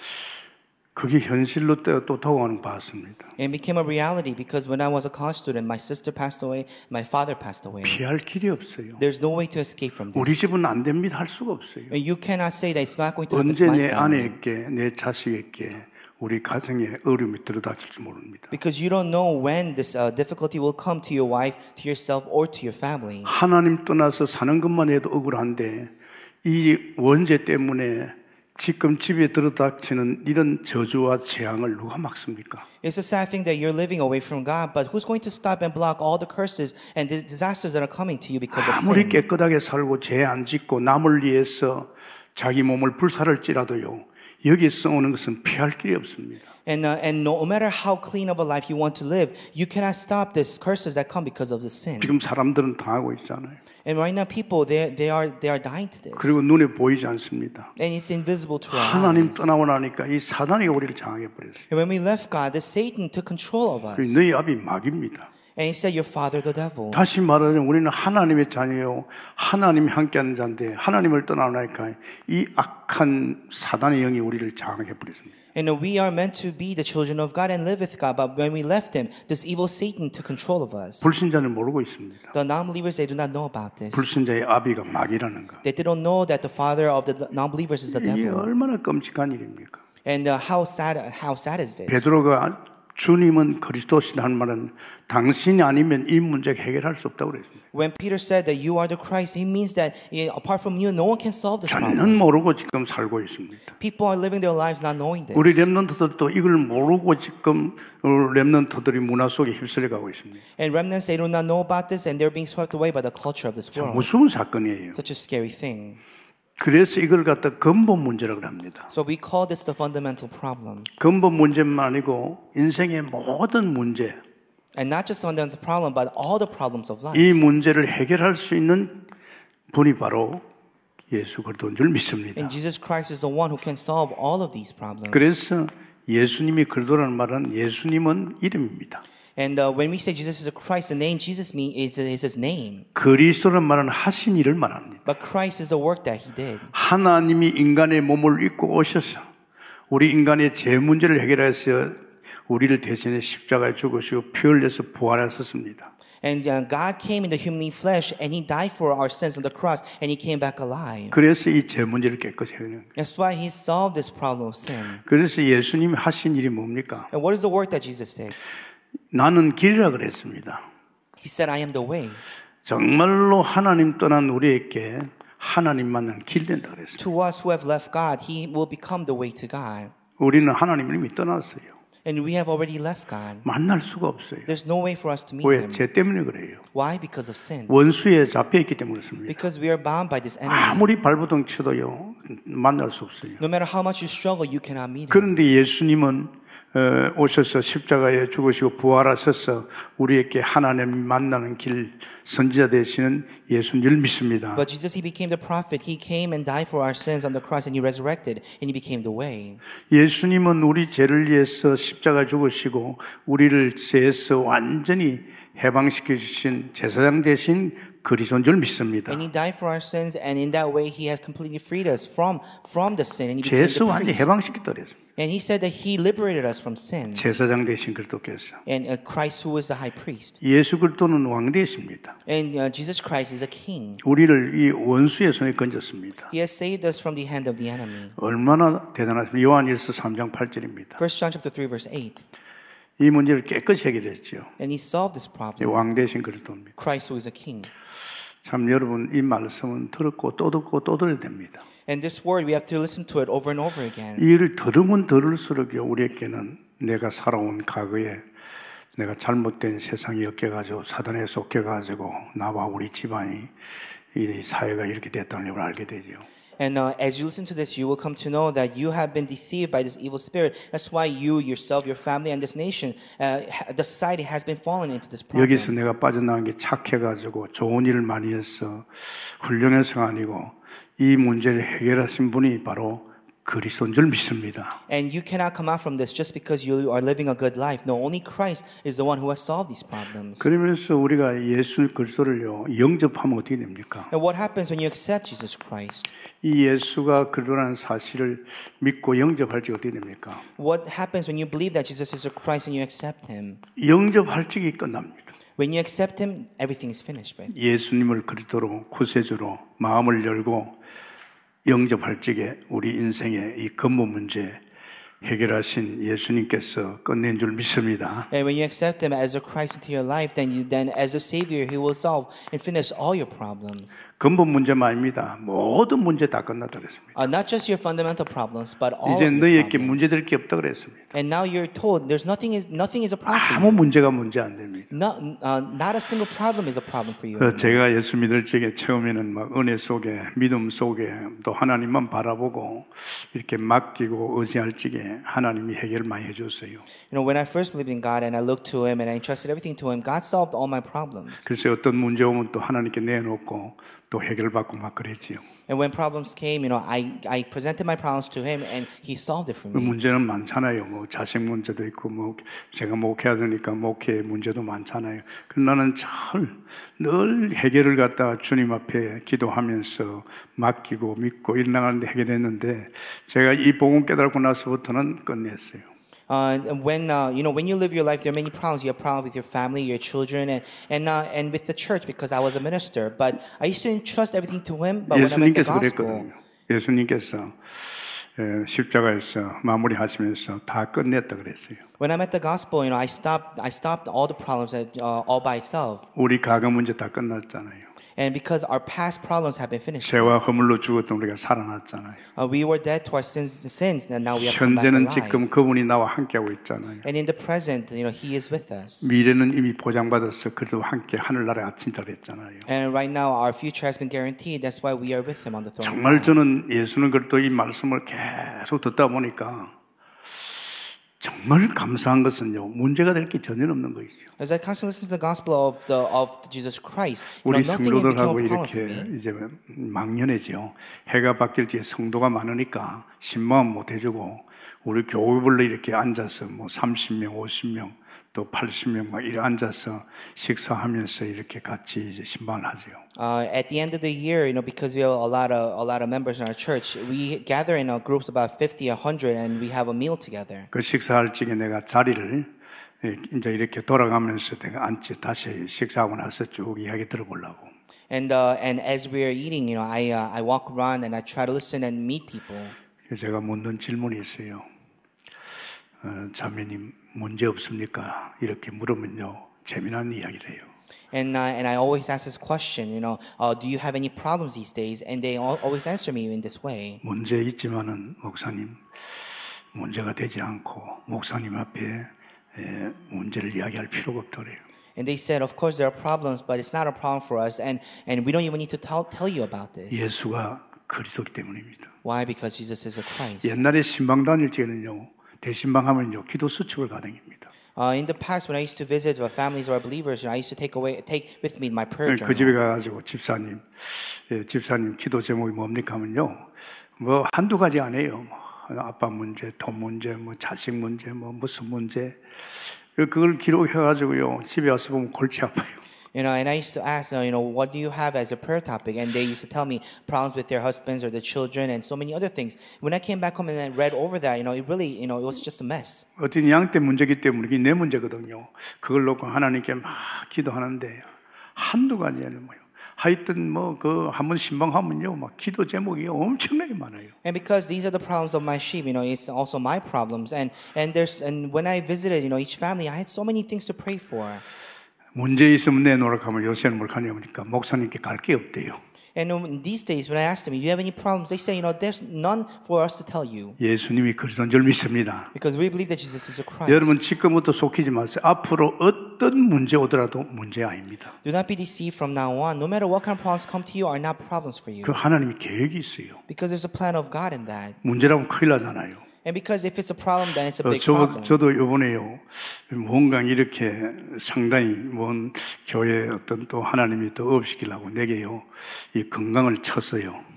그게 현실로 또 다가오는 거 봤습니다. It became a reality because when I was a college student, my sister passed away, my father passed away. 피할 길이 없어요. There's no way to escape from this. 우리 집은 안 됩니다 할 수가 없어요. You cannot say that it's not going to happen 언제 to my 내 family. 아내에게 내 자식에게 우리 가정에 어려움이 들어닥칠지 모릅니다. Because you don't know when this difficulty will come to your wife, to yourself, or to your family. 하나님 떠나서 사는 것만 해도 억울한데 이 원죄 때문에 지금 집에 들어닥치는 이런 저주와 재앙을 누가 막습니까? It's a sad thing that you're living away from God, but who's going to stop and block all the curses and the disasters that are coming to you because of 아무리 sin? 깨끗하게 살고 죄 안 짓고 남을 위해서 자기 몸을 불살을지라도요. 여기서 오는 것은 피할 길이 없습니다. And no matter how clean of a life you want to live, you cannot stop these curses that come because of the sin. 지금 사람들은 당하고 있잖아요. And right now, people they are dying to this. 그리고 눈에 보이지 않습니다. And it's invisible to our 하나님 eyes. 떠나고 나니까 이 사단이 우리를 장악해 버렸어요. And when we left God, the Satan took control of us. 너희 아비 마귀입니다. And he said, "Your father, the devil." 다시 말하자면 우리는 하나님의 자녀요. 하나님이 함께하는 자인데 하나님을 떠나고 나니까 이 악한 사단의 영이 우리를 장악해 버렸습니다. And we are meant to be the children of God and live with God, but when we left Him, this evil Satan took control of us. 불신자는 모르고 있습니다. The non-believers, they do not know about this. 불신자의 아비가 마귀라는 거. They don't know that the father of the non-believers is the 이게 devil. 얼마나 끔찍한 일입니까? And how sad is this? 베드로가 주님은 그리스도시다 한 말은 당신이 아니면 이 문제 해결할 수 없다고 그랬습니다. When Peter said that you are the Christ, he means that apart from you, no one can solve this 전혀 problem. 모르고 지금 살고 있습니다. People are living their lives not knowing this. 우리 렘넌트들도 이걸 모르고 지금 렘넌트들이 문화 속에 휩쓸려 가고 있습니다. And remnants, they do not know about this, and they're being swept away by the culture of this world. 무서운 사건이에요. Such a scary thing. 그래서 이걸 갖다 근본 문제라고 합니다. So we call this the fundamental problem. 근본 문제만 아니고 인생의 모든 문제, And not just fundamental problem, but all the problems of life. 이 문제를 해결할 수 있는 분이 바로 예수 그리스도인 줄 믿습니다. And Jesus Christ is the one who can solve all of these problems. 그래서 예수님이 그리스도라는 말은 예수님은 이름입니다. And when we say Jesus is a Christ, the name Jesus means is His name. 그리스도라는 말은 하신 일을 말합니다. But Christ is the work that He did. 하나님이 인간의 몸을 입고 오셔서 우리 인간의 죄 문제를 해결해서 우리를 대신해 십자가에 죽으시고 피 흘려서 부활하셨습니다. And God came in the human flesh, and He died for our sins on the cross, and He came back alive. 그래서 이 죄 문제를 깨끗이 해결해요. That's why He solved this problem of sin. 그래서 예수님이 하신 일이 뭡니까? And what is the work that Jesus did? 나는 길이라 그랬습니다. He said, "I am the way." 정말로 하나님 떠난 우리에게 하나님 만나는 길 된다 그랬습니다. To us who have left God, He will become the way to God. 우리는 하나님을 이미 떠났어요. And we have already left God. 만날 수가 없어요. There's no way for us to meet 왜? Him. 죄 때문에 그래요. Why? Because of sin. 원수에 잡혀있기 때문에 그렇습니다. Because we are bound by this enemy. 아무리 발버둥 쳐도요 만날 수 없어요. No matter how much you struggle, you cannot meet Him. 그런데 예수님은 오셔서 십자가에 죽으시고 부활하셔서 우리에게 하나님 만나는 길 선지자 되시는 예수인 줄 믿습니다. But Jesus, He became the prophet. He came and died for our sins on the cross, and He resurrected, and He became the way. 예수님은 우리 죄를 위해서 십자가에 죽으시고 우리를 죄에서 완전히 해방시켜 주신 제사장 되신 그리스도인 줄 믿습니다. And He died for our sins, and in that way He has completely freed us from the sin, and He became 죄에서 the 완전히 priest. 해방시켰다 그랬습니다. And He said that He liberated us from sin. 제사장 되신 그리스도께서 And Christ, who is the high priest. 예수 그리스도는 왕 되십니다. And Jesus Christ is a king. 우리를 이 원수의 손에 건졌습니다. He has saved us from the hand of the enemy. 얼마나 대단하십니까? 요한일서 3장 8절입니다. 1 John chapter 3 verse 8. 이 문제를 깨끗이 해결했죠. And He solved this problem. 왕 되신 그리스도입니다. Christ, who is a king. 참 여러분 이 말씀은 듣고 또 듣고 또 들어야 됩니다. And this word, we have to listen to it over and over again. 이를 들으면 들을수록요 우리에게는 내가 살아온 과거에 내가 잘못된 세상에 엮여가지고 사단에 속여가지고 나와 우리 집안이 이 사회가 이렇게 됐다는 걸 알게 되죠. And as you listen to this, you will come to know that you have been deceived by this evil spirit. That's why you, yourself, your family, and this nation, the society has been fallen into this problem. 여기서 내가 빠져나간 게 착해가지고 좋은 일을 많이 해서 훌륭해서가 아니고 이 문제를 해결하신 분이 바로 그리스도인 줄 믿습니다. And you cannot come out from this just because you are living a good life. No, only Christ is the one who has solved these problems. 그러면서 우리가 예수 그리스도를요 영접하면 어떻게 됩니까? And what happens when you accept Jesus Christ? 이 예수가 그리스도라는 사실을 믿고 영접할지 어떻게 됩니까? What happens when you believe that Jesus is a Christ and you accept Him? 영접할 적이 끝납니다. When you accept Him, everything is finished. Right? 예수님을 그리스도로 구세주로 마음을 열고 영접할 적에 우리 인생의 이 근본 문제 해결하신 예수님께서 끝낸 줄 믿습니다. And when you accept Him as a Christ into your life, then as a Savior, He will solve and finish all your problems. 근본 문제만 아닙니다. 모든 문제 다 끝났다 그랬습니다. Not just your fundamental problems, but all 이제 of your 너희에게 problems. 문제될 게 없다 그랬습니다. And now you're told there's nothing is a problem. for 아무 you. 문제가 문제 안 됩니다. Not a single problem is a problem for you. 그래서 제가 예수 믿을 적에 처음에는 막 은혜 속에 믿음 속에 또 하나님만 바라보고 이렇게 맡기고 의지할 적에 하나님이 해결을 많이 해줬어요. You know, when I first believed in God and I looked to Him and I entrusted everything to Him, God solved all my problems. 그래서 어떤 문제 오면 또 하나님께 내놓고 또 해결받고 막 그랬지요. And when problems came, you know, I presented my problems to Him and He solved it for me. 문제는 많잖아요. 뭐 자식 문제도 있고 뭐 제가 목회해야 되니까 목회 문제도 많잖아요. 그러나 나는 늘 해결을 갖다가 주님 앞에 기도하면서 맡기고 믿고 일어나가는데 해결했는데 제가 이 복음 깨달고 나서부터는 끝냈어요. When you live your life, there are many problems. You have problems with your family, your children, and with the church because I was a minister. But I used to entrust everything to Him. But when I met the 예수님께서 gospel, 그랬거든요. 예수님께서 십자가에서 마무리하시면서 다 끝냈다 그랬어요. when I met the gospel, you know, I stopped all the problems all by itself. 우리 가정 문제 다 끝났잖아요. And because our past problems have been finished, 죄와 허물로 죽었던 우리가 살아났잖아요. we were dead to our sins, and now we have come back 현재는 alive. 지금 그분이 나와 함께하고 있잖아요. And in the present, you know, He is with us. 미래는 이미 보장받아서 그래도 함께 하늘나라에 아침다 그랬잖아요. And right now, our future has been guaranteed. That's why we are with Him on the throne. 정말 저는 예수는 그래도 이 말씀을 계속 듣다 보니까 정말 감사한 것은요, 문제가 될 게 전혀 없는 것이죠. As I constantly listen to the gospel of Jesus Christ, you 우리 know, nothing became 성도들하고 a problem 이렇게 for me. 이제 막연해지요. 해가 바뀔 때 성도가 많으니까 신방 못 해주고 우리 교회별로 이렇게 앉아서 뭐 30명, 50명, 또 80명 막 이렇게 앉아서 식사하면서 이렇게 같이 이제 신방을 하죠. At the end of the year, you know, because we have a lot of members in our church, we gather in groups about 50, 100, and we have a meal together. 그 식사할 적에 내가 자리를 이제 이렇게 돌아가면서 내가 앉지 다시 식사하고 나서 쭉 이야기 들어보려고. And as we are eating, you know, I walk around and I try to listen and meet people. 그래서 제가 묻는 질문이 있어요. 자매님 문제 없습니까? 이렇게 물으면요 재미난 이야기를 해요. And I always ask this question, you know, do you have any problems these days? And they always answer me in this way. 문제 있지만은 목사님 문제가 되지 않고 목사님 앞에 문제를 이야기할 필요가 없더래요. And they said, of course there are problems, but it's not a problem for us, and we don't even need to tell you about this. 예수가 그리스도이기 때문입니다. Why? Because Jesus is a Christ. 옛날에 신방 다닐 때는요 대신방하면요 기도 수첩을 가득입니다. In the past, when I used to visit families or believers, I used to take with me my prayer 그 집에 journal. 가가지고 집사님 기도 제목이 뭡니까 하면요 뭐 한두 가지 안 해요. 뭐 아빠 문제, 돈 문제, 뭐 자식 문제, 뭐 무슨 문제 그걸 기록해가지고요 집에 와서 보면 골치 아파요. You know, and I used to ask, you know, what do you have as a prayer topic? And they used to tell me problems with their husbands or their children and so many other things. When I came back home and I read over that, you know, it really, you know, it was just a mess. 어떤 양때 문제기 때문에 이게 내 문제거든요. 그걸 놓고 하나님께 막 기도하는데 한두 가지 아니면 뭐요. 하여튼 뭐 그 한번 신방하면요 막 기도 제목이 엄청나게 많아요. And because these are the problems of my sheep, you know, it's also my problems. And when I visited, you know, each family, I had so many things to pray for. 문제 있으면 내놓으라고 하면 요새는 뭘 하냐니까 목사님께 갈 게 없대요. And these days, when I asked them, do you have any problems? They say, you know, there's none for us to tell you. 예수님이 그리스도인 줄 믿습니다. Because we believe that Jesus is a Christ. 여러분 지금부터 속이지 마세요. 앞으로 어떤 문제 오더라도 문제 아닙니다. Do not be deceived from now on. No matter what kind of problems come to you are not problems for you. 그 하나님이 계획이 있어요. Because there's a plan of God in that. 문제라면 큰일 나잖아요. And because if it's a problem, then it's a big problem. 저도 이번에요 뭔가 이렇게 상당히 먼 교회에 어떤 또 하나님이 더 업시키려고 내게요 이 건강을 쳤어요.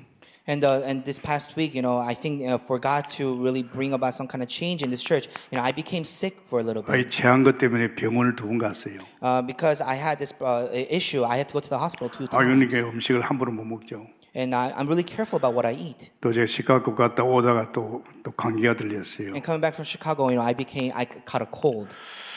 And this past week, I think for God to really bring about some kind of change in this church, I became sick for a little 아이 bit 체한 것 때문에 병원을 2번 갔어요. because I had this issue. I had to go to the hospital 2 아, 그러니까 times, 음식을 함부로 못 먹죠. and I'm really careful about what I eat. 또 제가 시카고 갔다 오다가 또 감기가 들렸어요. And coming back from Chicago, I caught a cold.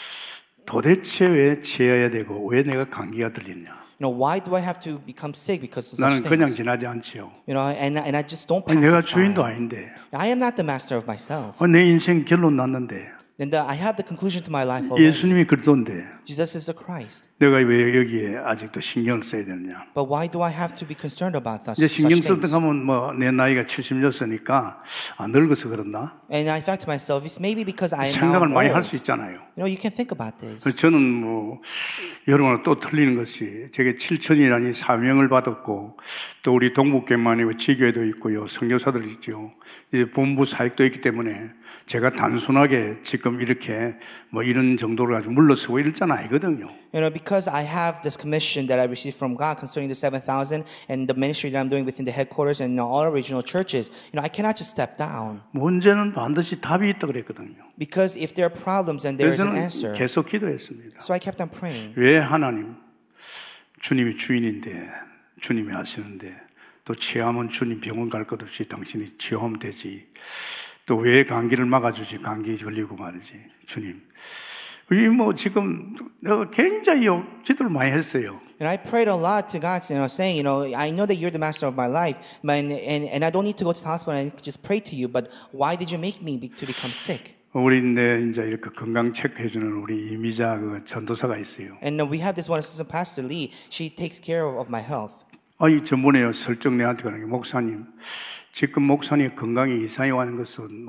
도대체 왜 취해야 되고 왜 내가 감기가 들렸냐? Why do I have to become sick because of 나는 such 그냥 things? 지나지 않지요. And I just don't pass 내가 this 주인도 by. 아닌데. I am not the master of myself. 내 인생 결론 났는데. And I have the conclusion to my life already. 예수님이 그러던데 Jesus is the Christ. 내가 왜 여기에 아직도 신경을 써야 되느냐? But why do I have to be concerned about 이제 신경 such 쓸 때 things? 하면 내 나이가 76이니까 늙어서 그런다. And I thought to myself, it's maybe because I am 생각을 now 많이 할 old. 수 있잖아요. You can think about this. 저는 여러분과 또 틀리는 것이 제게 7천이라니 사명을 받았고 또 우리 동북계만이 지교회도 있고요. 선교사들 있죠. 이제 본부 사역도 있기 때문에 제가 단순하게 지금 이렇게 이런 정도로 가지고 물러서고 이럴 줄 아니거든요. Because I have this commission that I received from God concerning the 7,000 and the ministry that I'm doing within the headquarters and all regional churches, I cannot just step down. 문제는 반드시 답이 있다 그랬거든요. Because if there are problems and there is 그래서 an 저는 answer, 계속 기도했습니다. so I kept on praying. 왜 하나님, 주님이 주인인데 주님이 하시는데 또 치하면 주님 병원 갈 것 없이 당신이 치유하면 되지. 또 왜 감기를 막아주지? 감기 걸리고 말이지. 주님. 지금 내가 굉장히 기도를 많이 했어요. And I prayed a lot to God, saying, I know that you're the master of my life, and I don't need to go to the hospital and just pray to you, but why did you make me to become sick? 우리인데 이제 이렇게 건강 체크해주는 우리 이미자 전도사가 있어요. And we have this one assistant pastor, Lee. She takes care of my health. 전번에 설정 내한테 가는 게 목사님, 지금 목사님 건강에 이상이 와는 것은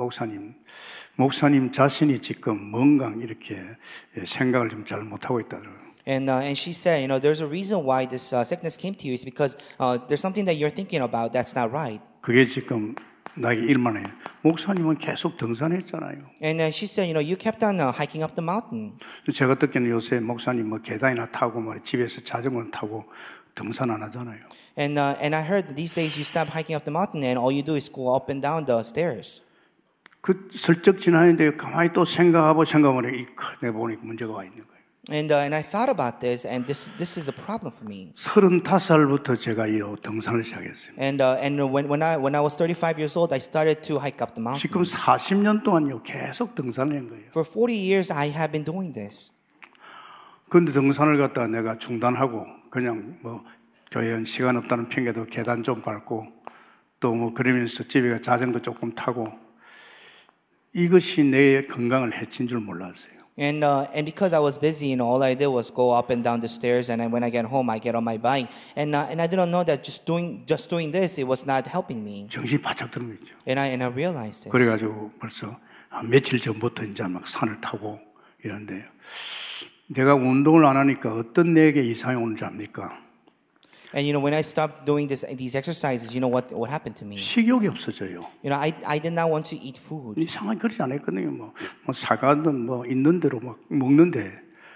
목사님 자신이 지금 뭔가 이렇게 생각을 좀 잘 못하고 있다더라고요. And she said, there's a reason why this sickness came to you. It's because there's something that you're thinking about that's not right. 그게 지금 나에게 일만해요. 목사님은 계속 등산했잖아요. And she said, you kept on hiking up the mountain. 제가 듣기에는 요새 목사님 계단이나 타고 집에서 자전거 타고 등산 안 하잖아요. And I heard that these days you stop hiking up the mountain and all you do is go up and down the stairs. 슬쩍 지나는데 가만히 또 생각하고 내가 보니까 문제가 와 있는 거예요. And I thought about this, and this is a problem for me. 35살부터 제가 이 등산을 시작했어요. And when I was 35 years old, I started to hike up the mountain. 지금 40년 동안요 계속 등산을 한 거예요. For 40 years, I have been doing this. 그런데 등산을 갖다 내가 중단하고 그냥 교회는 시간 없다는 핑계도 계단 좀 밟고 또 그러면서 집에 가 자전거 조금 타고 이것이 내 건강을 해친 줄 몰랐어요. And because I was busy, all I did was go up and down the stairs. And when I get home, I get on my bike. And I didn't know that just doing this, it was not helping me. 정신이 바짝 드는 거죠. And I realized this. 그래가지고 벌써 며칠 전부터 이제 막 산을 타고 이런데 내가 운동을 안 하니까 어떤 내게 이상이 오는지 압니까? And when I stopped doing these exercises, what happened to me? 식욕이 없어져요. I did not want to eat food. 이상하게 그러지 않았거든요. 사과든 있는 대로 막 먹는데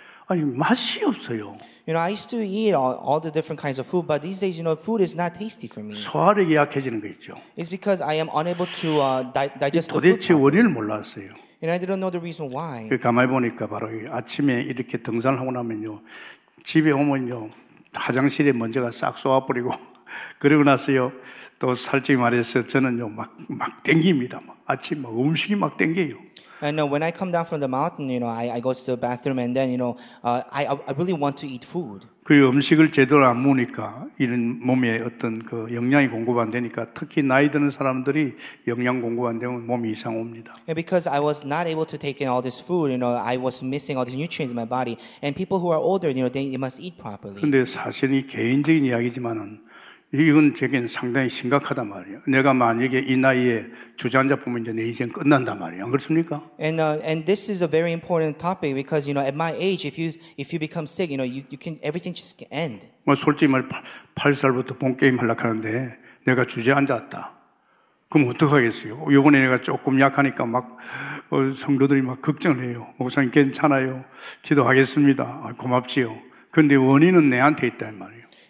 맛이 없어요. I used to eat all the different kinds of food, but these days, food is not tasty for me. 소화력이 약해지는 거 있죠. It's because I am unable to digest the food. 도대체 원인을 몰랐어요. And I didn't know the reason why. 가만히 보니까 바로 아침에 이렇게 등산을 하고 나면요, 집에 오면요, 화장실에 먼지가 싹 쏘아버리고 그러고 나서요, 또 솔직히 말해서 저는요, 막 땡깁니다. 아침 음식이 막 땡겨요. And when I come down from the mountain, I go to the bathroom and then, I really want to eat food. 그리고 음식을 제대로 안 먹으니까 이런 몸에 어떤 영양이 공급 안 되니까 특히 나이 드는 사람들이 영양 공급 안 되면 몸이 이상 옵니다. And because I was not able to take in all this food, I was missing all these nutrients in my body. And people who are older, they must eat properly. 근데 사실 이 개인적인 이야기지만은 이건 제겐 상당히 심각하단 말이에요. 내가 만약에 이 나이에 주저앉아 보면 이제 내 인생 끝난단 말이에요. 안 그렇습니까? And this is a very important topic because at my age, if you become sick, you can everything just end. 솔직히 말 8살부터 본 게임 하려고 하는데 내가 주저앉았다. 그럼 어떡하겠어요? 이번에 내가 조금 약하니까 성도들이 걱정을 해요. 목사님 괜찮아요. 기도하겠습니다. 고맙지요. 그런데 원인은 내한테 있단 말이에요.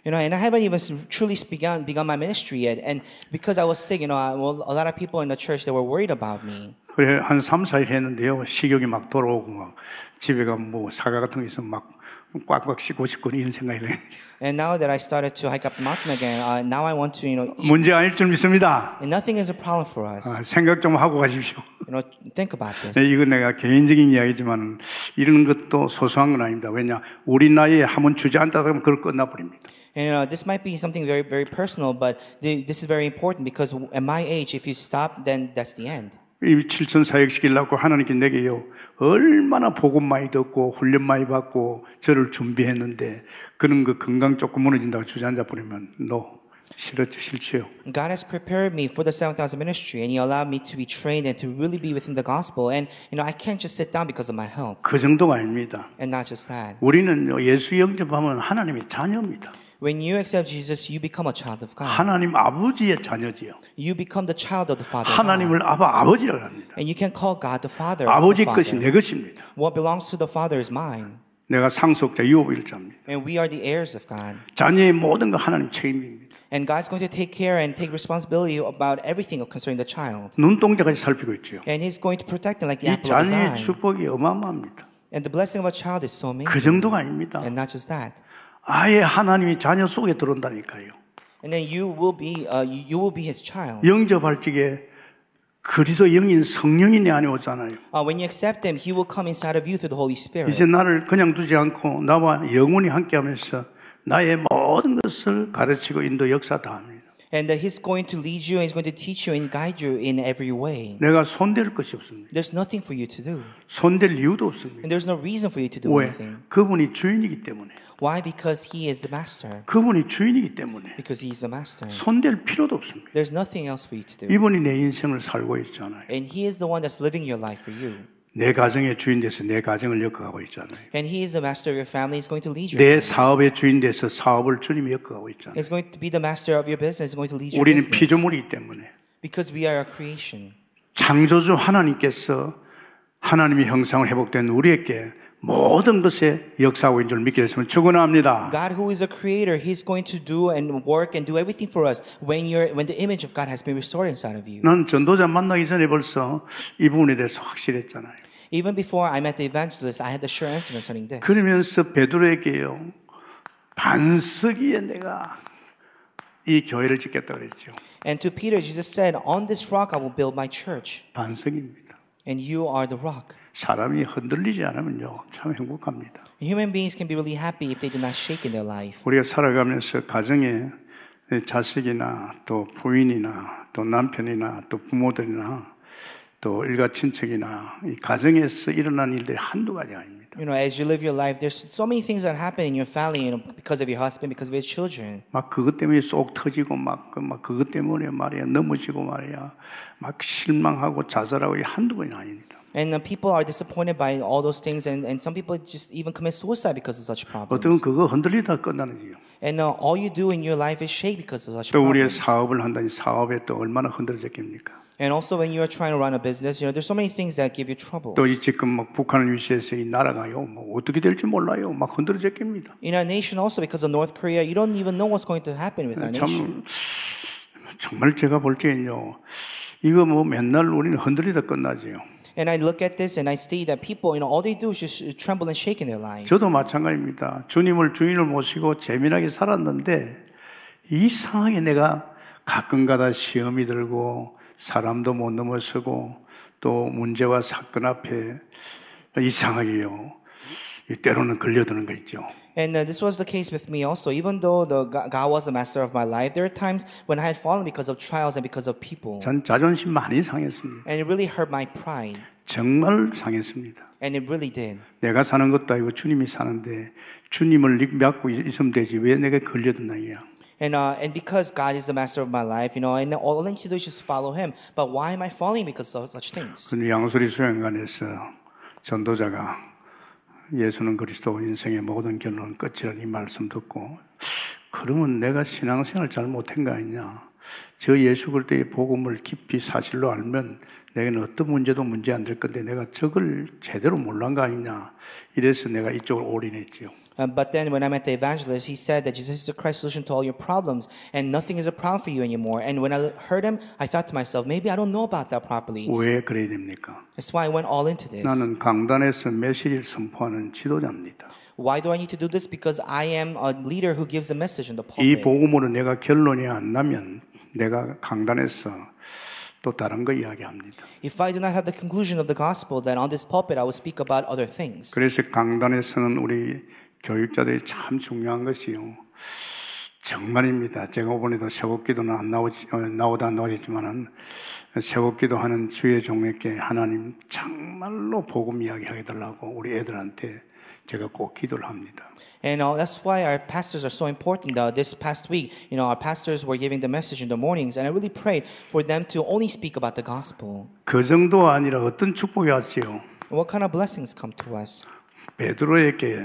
And I haven't even truly begun my ministry yet. And because I was sick, a lot of people in the church, they were worried about me. 그래 한 3, 4일 했는데요. 식욕이 막 돌아오고 막 집에 가면 뭐 사과 같은 거 있으면 막 꽉꽉 씻고 싶고 이런 생각이 들어요. And now that I started to hike up the mountain again, now I want to, eat. 문제 아닐 줄 믿습니다. And nothing is a problem for us. 생각 좀 하고 가십시오. Think about this. 이건 내가 개인적인 이야기지만 이런 것도 소소한 건 아닙니다. 왜냐 우리 나이에 한번 주저앉다 보면 그걸 끝나버립니다. And this might be something very, very personal, but this is very important because at my age, if you stop, then that's the end. 이 7천 사역시키려고 하나님께 내게요 얼마나 복음 많이 듣고 훈련 많이 받고 저를 준비했는데 그런 거 건강 조금 무너진다고 주저앉아 버리면 싫지요. God has prepared me for the 7,000 ministry, and He allowed me to be trained and to really be within the gospel. And I can't just sit down because of my health. 그 정도가 아닙니다. And not just that. 우리는 예수 영접하면 하나님의 자녀입니다. When you accept Jesus, you become a child of God. 하나님 아버지의 자녀지요. You become the child of the Father. 하나님을 아버지라고 합니다. And you can call God the Father. 아버지 것이 내 것입니다. What belongs to the Father is mine. 내가 상속자 유업일자입니다. And we are the heirs of God. 자녀의 모든 거 하나님 책임입니다. And God's going to take care and take responsibility about everything concerning the child. 눈동자까지 살피고 있죠. And He's going to protect them like the 이 apple of His 자녀의 eye. 축복이 어마어마합니다. And the blessing of a child is so amazing. 그 정도가 아닙니다. And not just that. 아예 하나님이 자녀 속에 들어온다니까요. And then you will be His child. 영접할 적에 그리스도 영인 성령이 내 안에 오잖아요. When you accept Him, He will come inside of you through the Holy Spirit. 이제 나를 그냥 두지 않고 나와 영원히 함께하면서 나의 모든 것을 가르치고 인도 역사 다 합니다. And He's going to lead you and He's going to teach you and guide you in every way. 내가 손댈 것이 없습니다. There's nothing for you to do. 손댈 이유도 없습니다. And there's no reason for you to do 왜? anything. 그분이 주인이기 때문에. Why? Because He is the master. 그분이 주인이기 때문에. Because He's the master. 손댈 필요도 없습니다. There's nothing else for you to do. 이분이 내 인생을 살고 있잖아요. And He is the one that's living your life for you. 내 가정의 주인 돼서 내 가정을 엮어가고 있잖아요. And He is the master of your family. He's going to lead you. 내 사업의 주인 돼서 사업을 주님이 엮어가고 있잖아요. He's going to be the master of your business. He's going to lead your 우리는 business. 피조물이기 때문에 Because we are a creation. 창조주 하나님께서 하나님의 형상을 회복된 우리에게 모든 것에 역사하고 있는 줄 믿게 됐으면 축원합니다. God, who is a creator, He's going to do and work and do everything for us when the image of God has been restored inside of you. 난 전도자 만나기 전에 벌써 이 부분에 대해서 확실했잖아요. Even before I met the evangelist, I had the sure answer concerning this. 그러면서 베드로에게요 반석위에 내가 이 교회를 짓겠다 그랬죠. And to Peter, Jesus said, "On this rock I will build my church, 반석입니다. and you are the rock." 사람이 흔들리지 않으면요 참 행복합니다. Human beings can be really happy if they do not shake in their life. 우리가 살아가면서 가정에 자식이나 또 부인이나 또 남편이나 또 부모들이나 또 일가 친척이나 이 가정에서 일어난 일들이 한두 가지가 아닙니다. As you live your life, there's so many things that happen in your family, because of your husband, because of your children. 막 그것 때문에 쏙 터지고 막 그것 때문에 말이야 넘어지고 말이야 막 실망하고 자살하고 이 한두 번이 아닙니다. And people are disappointed by all those things, and some people just even commit suicide because of such problems. 어떤 그거 흔들리다 끝나는 거예요. And all you do in your life is shake because of such 또 우리의 problems. 사업을 한다니 사업에 또 얼마나 흔들어졌겠습니까? And also when you are trying to run a business, there's so many things that give you trouble. 또 이 지금 막 북한을 위시해서 이 나라가요 뭐 어떻게 될지 몰라요 막 흔들어졌겠습니다. In our nation also, because of North Korea, you don't even know what's going to happen with our nation. 정말 제가 볼 때는요 이거 뭐 맨날 우리는 흔들리다 끝나지요. And I look at this and I see that people, all they do is just tremble and shake in their lives. 저도 마찬가지입니다. 주님을 주인을 모시고 재미나게 살았는데 이상하게 내가 가끔가다 시험이 들고 사람도 못 넘어서고 또 문제와 사건 앞에 이상하게요. 때로는 걸려드는 거 있죠. And this was the case with me also. Even though God was the master of my life, there were times when I had fallen because of trials and because of people. 전 자존심 많이 상했습니다. And it really hurt my pride. 정말 상했습니다. And it really did. 내가 사는 것도 아니고 주님이 사는데 주님을 믿고 있으면 되지 왜 내가 걸려드나요? And because God is the master of my life, and all I need to do is just follow Him. But why am I falling because of such things? 양수리 수양관에서 전도자가 예수는 그리스도 인생의 모든 결론은 끝이라는 이 말씀 듣고 그러면 내가 신앙생활 잘못한 거 아니냐? 저 예수 그리스도의 복음을 깊이 사실로 알면 내게는 어떤 문제도 문제 안 될 건데 내가 저걸 제대로 몰란 거 아니냐? 이래서 내가 이쪽을 올인했지요. But then when I met the evangelist, he said that Jesus is the Christ solution to all your problems and nothing is a problem for you anymore. And when I heard him, I thought to myself, maybe I don't know about that properly. 왜 그래야 됩니까? That's why I went all into this. 나는 강단에서 메시지를 선포하는 지도자입니다. Why do I need to do this? Because I am a leader who gives a message in the 이 pulpit. 복음으로 내가 결론이 안 나면 내가 강단에서 또 다른 거 이야기합니다. If I do not have the conclusion of the gospel, then on this pulpit I will speak about other things. 그래서 강단에서는 우리 교육자들이 참 중요한 것이요. 정말입니다. 제가 이번에도 새곡기도는 나오다 안 나오겠지만은 새곡기도 하는 주의 종에게 하나님 정말로 복음 이야기하게 달라고 우리 애들한테 제가 꼭 기도를 합니다. And that's why our pastors are so important. This past week, our pastors were giving the message in the mornings, and I really prayed for them to only speak about the gospel. 그 정도 아니라 어떤 축복이 왔지요? What kind of blessings come to us? 베드로에게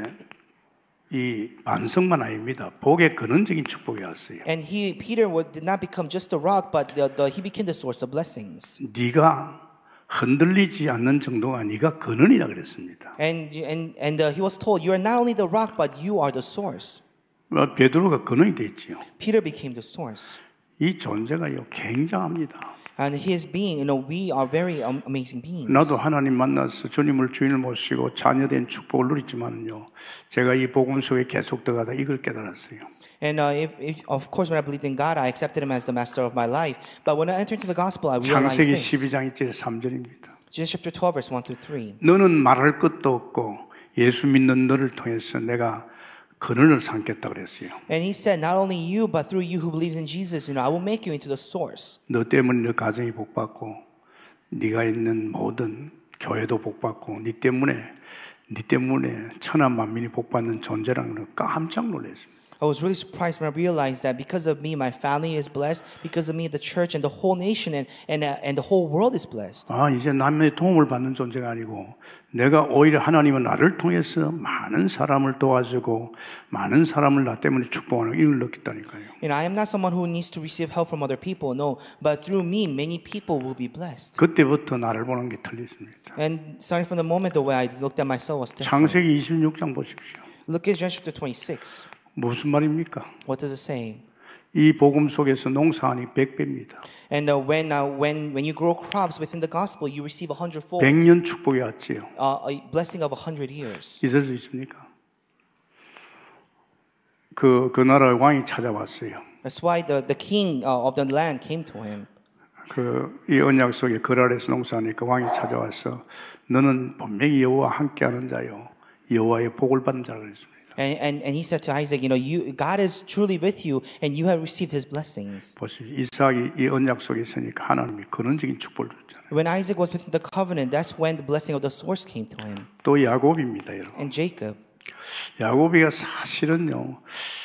이 반석만 아닙니다. 복의 근원적인 축복이 왔어요. And Peter did not become just a rock, but he became the source of blessings. 네가 흔들리지 않는 정도가 네가 근원이라 그랬습니다. And he was told, you are not only the rock, but you are the source. 베드로가 근원이 됐지요. Peter became the source. 이 존재가요 굉장합니다. And his being, we are very amazing beings. 나도 하나님 만나서 주님을 주인을 모시고 자녀된 축복을 누렸지만요. 제가 이 복음 속에 계속 들어가다 이걸 깨달았어요. And of course, when I believed in God, I accepted Him as the master of my life. But when I entered into the gospel, I realized 창세기 this. 12장 1절 3절입니다. Genesis chapter 12, verse 1 through 3. 너는 말할 것도 없고 예수 믿는 너를 통해서 내가 근원을 삼겠다 그랬어요. And He said, not only you, but through you who believes in Jesus, I will make you into the source. 너 때문에 너 가정이 복받고 네가 있는 모든 교회도 복받고 네 때문에 천하 만민이 복받는 존재라는 걸 깜짝 놀랐습니다. I was really surprised when I realized that because of me, my family is blessed. Because of me, the church and the whole nation and the whole world is blessed. 아, 이제 남의 도움을 받는 존재가 아니고 내가 오히려 하나님은 나를 통해서 많은 사람을 도와주고 많은 사람을 나 때문에 축복하는 이걸 느꼈다니까요. I am not someone who needs to receive help from other people. No, but through me, many people will be blessed. 그때부터 나를 보는 게 틀렸습니다. And starting from the moment the way I looked at myself was different. 창세기 26장 보십시오. Look at Genesis chapter 26. 무슨 말입니까? What does it say? 이 복음 속에서 농사하니 100배입니다. And when you grow crops within the gospel, you receive 100-fold. 100년 축복이 왔지요. A blessing of 100 years. 있을 수 있습니까? 그 나라 왕이 찾아왔어요. That's why the king of the land came to him. 이 언약 속에 그 아래에서 농사하니까 왕이 찾아와서 너는 분명히 여호와 함께하는 자요, 여호와의 복을 받는 자라 그랬습니다. And he said to Isaac, God is truly with you, and you have received His blessings. 보십시오. 이삭이 이 언약 속에 있으니까 하나님이 근원적인 축복을 줬잖아요. When Isaac was within the covenant, that's when the blessing of the source came to him. 또 야곱입니다, 여러분. And Jacob. 야곱이가 사실은요,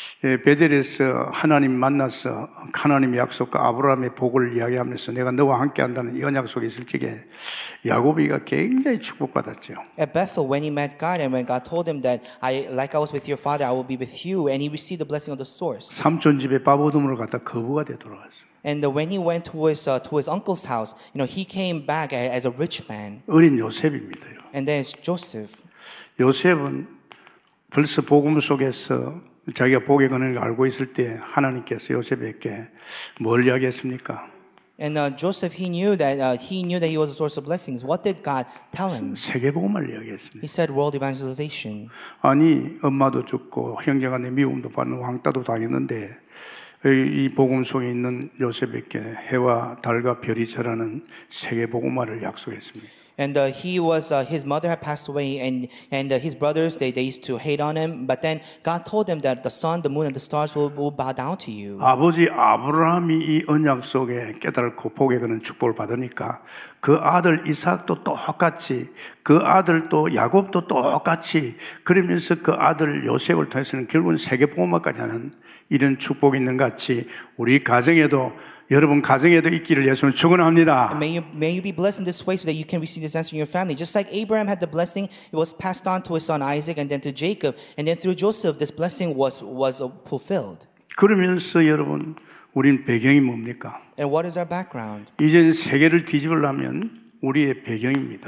베델에서 하나님 만나서 하나님의 약속과 아브라함의 복을 이야기하면서 내가 너와 함께한다는 이 언약 속에 있을 적에 야곱이가 굉장히 축복받았죠. At Bethel, when he met God, and when God told him that like I was with your father, I will be with you, and he received the blessing of the source. 삼촌 집에 밥 얻음으로 갔다 거부가 되 돌아왔어요. And when he went to his uncle's house, he came back as a rich man. 어린 요셉입니다. And then it's Joseph. 요셉은 벌써 복음 속에서 자기가 복의 근원을 알고 있을 때 하나님께서 요셉에게 뭘 이야기했습니까? And Joseph, he knew that he was a source of blessings. What did God tell him? 세계복음을 이야기했습니다. He said world evangelization. 아니 엄마도 죽고 형제가 내 미움도 받는 왕따도 당했는데 이 복음 속에 있는 요셉에게 해와 달과 별이 절하는 세계복음화를 약속했습니다. And his mother had passed away, and his brothers they used to hate on him. But then God told him that the sun, the moon, and the stars will bow down to you. 아버지 아브라함이 이 언약 속에 깨달고 복에 거는 축복을 받으니까 그 아들 이삭도 똑같이 그 아들 또 야곱도 똑같이 그러면서 그 아들 요셉을 통해서는 결국은 세계복음화까지 하는 이런 축복이 있는 것 같이 우리 가정에도 여러분 가정에도 있기를 예수는 축원합니다. May you be blessed in this way so that you can receive this answer in your family. Just like Abraham had the blessing, it was passed on to his son Isaac and then to Jacob, and then through Joseph, this blessing was fulfilled. 그러면서 여러분, 우린 배경이 뭡니까? And what is our background? 이제 세계를 뒤집으려면 우리의 배경입니다.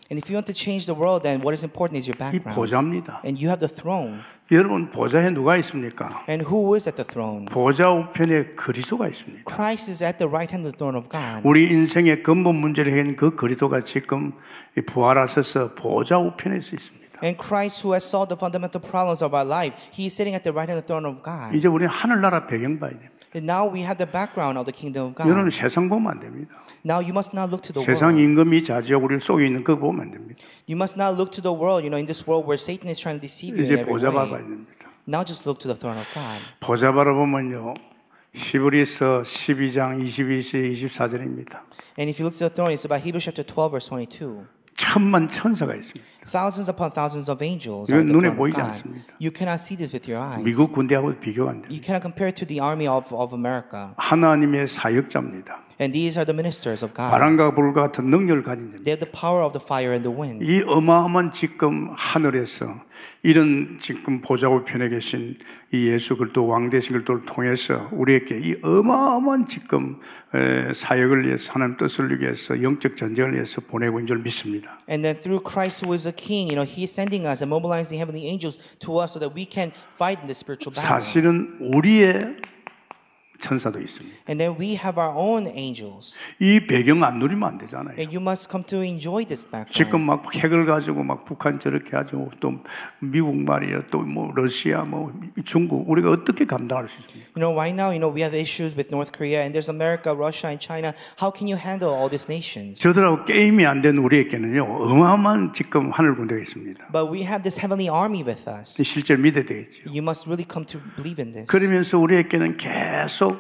And if you want to change the world, then what is important is your 이 background. 보좌입니다. And you have the throne. 여러분 보좌에 누가 있습니까? And who is at the throne? 보좌 우편에 그리스도가 있습니다. Christ is at the right hand of the throne of God. 우리 인생의 근본 문제를 해결한 그 그리스도가 지금 부활하셔서 보좌 우편에 있습니다. And Christ, who has solved the fundamental problems of our life, He is sitting at the right hand of the throne of God. 이제 우리는 하늘나라 배경 봐야 됩니다. And now we have the background of the kingdom of God. 여러분 세상 보면 안 됩니다. Now you must not look to the 세상 world. 임금이 자지하고 우리 속에 있는 그거 보면 안 됩니다. You must not look to the world. You know, in this world where Satan is trying to deceive you in 이제 every 보좌 봐야 way. 됩니다. Now just look to the throne of God. 보좌 바라보면요. 히브리서 12장 22절 24절입니다. And if you look to the throne, it's about Hebrews chapter 12, verse 22. 천만 천사가 있습니다. Thousands upon thousands of angels 이건 are at the 눈에 throne of 보이지 God. 않습니다. You cannot see this with your eyes. 미국 군대하고 비교가 안 You 됩니다. cannot compare it to the army of America. 하나님의 사역자입니다. And these are the ministers of God. 바람과 불과 같은 능력을 가진 자입니다. They have the power of the fire and the wind. 이 어마어마한 지금 하늘에서 이런 지금 보좌 우편에 계신 이 예수 그리스도 왕 되신 그리스도를 통해서 우리에게 이 어마어마한 지금 사역을 위해서 하나님 뜻을 위하기 위해서 영적 전쟁을 위해서 보내고 있는 줄 믿습니다. And then through Christ who is a king, you know, He is sending us and mobilizing heavenly angels to us so that we can fight in the spiritual battle. 사실은 우리의 천사도 있습니다. And then we have our own angels. 이 배경 안 누리면 안 되잖아요. And you must come to enjoy this background. 지금 막 핵을 가지고 막 북한 저렇게 하죠. 또 미국 말이야. 또 뭐 러시아 뭐 중국 우리가 어떻게 감당할 수 있습니까? You know, right now, you know, we have issues with North Korea and there's America, Russia, and China. How can you handle all these nations? 저들하고 게임이 안 된 우리에게는요. 어마어마한 지금 하늘 군대가 있습니다. But we have this heavenly army with us. 실제로 믿어야 되겠죠. You must really come to believe in this. 그러면서 우리에게는 계속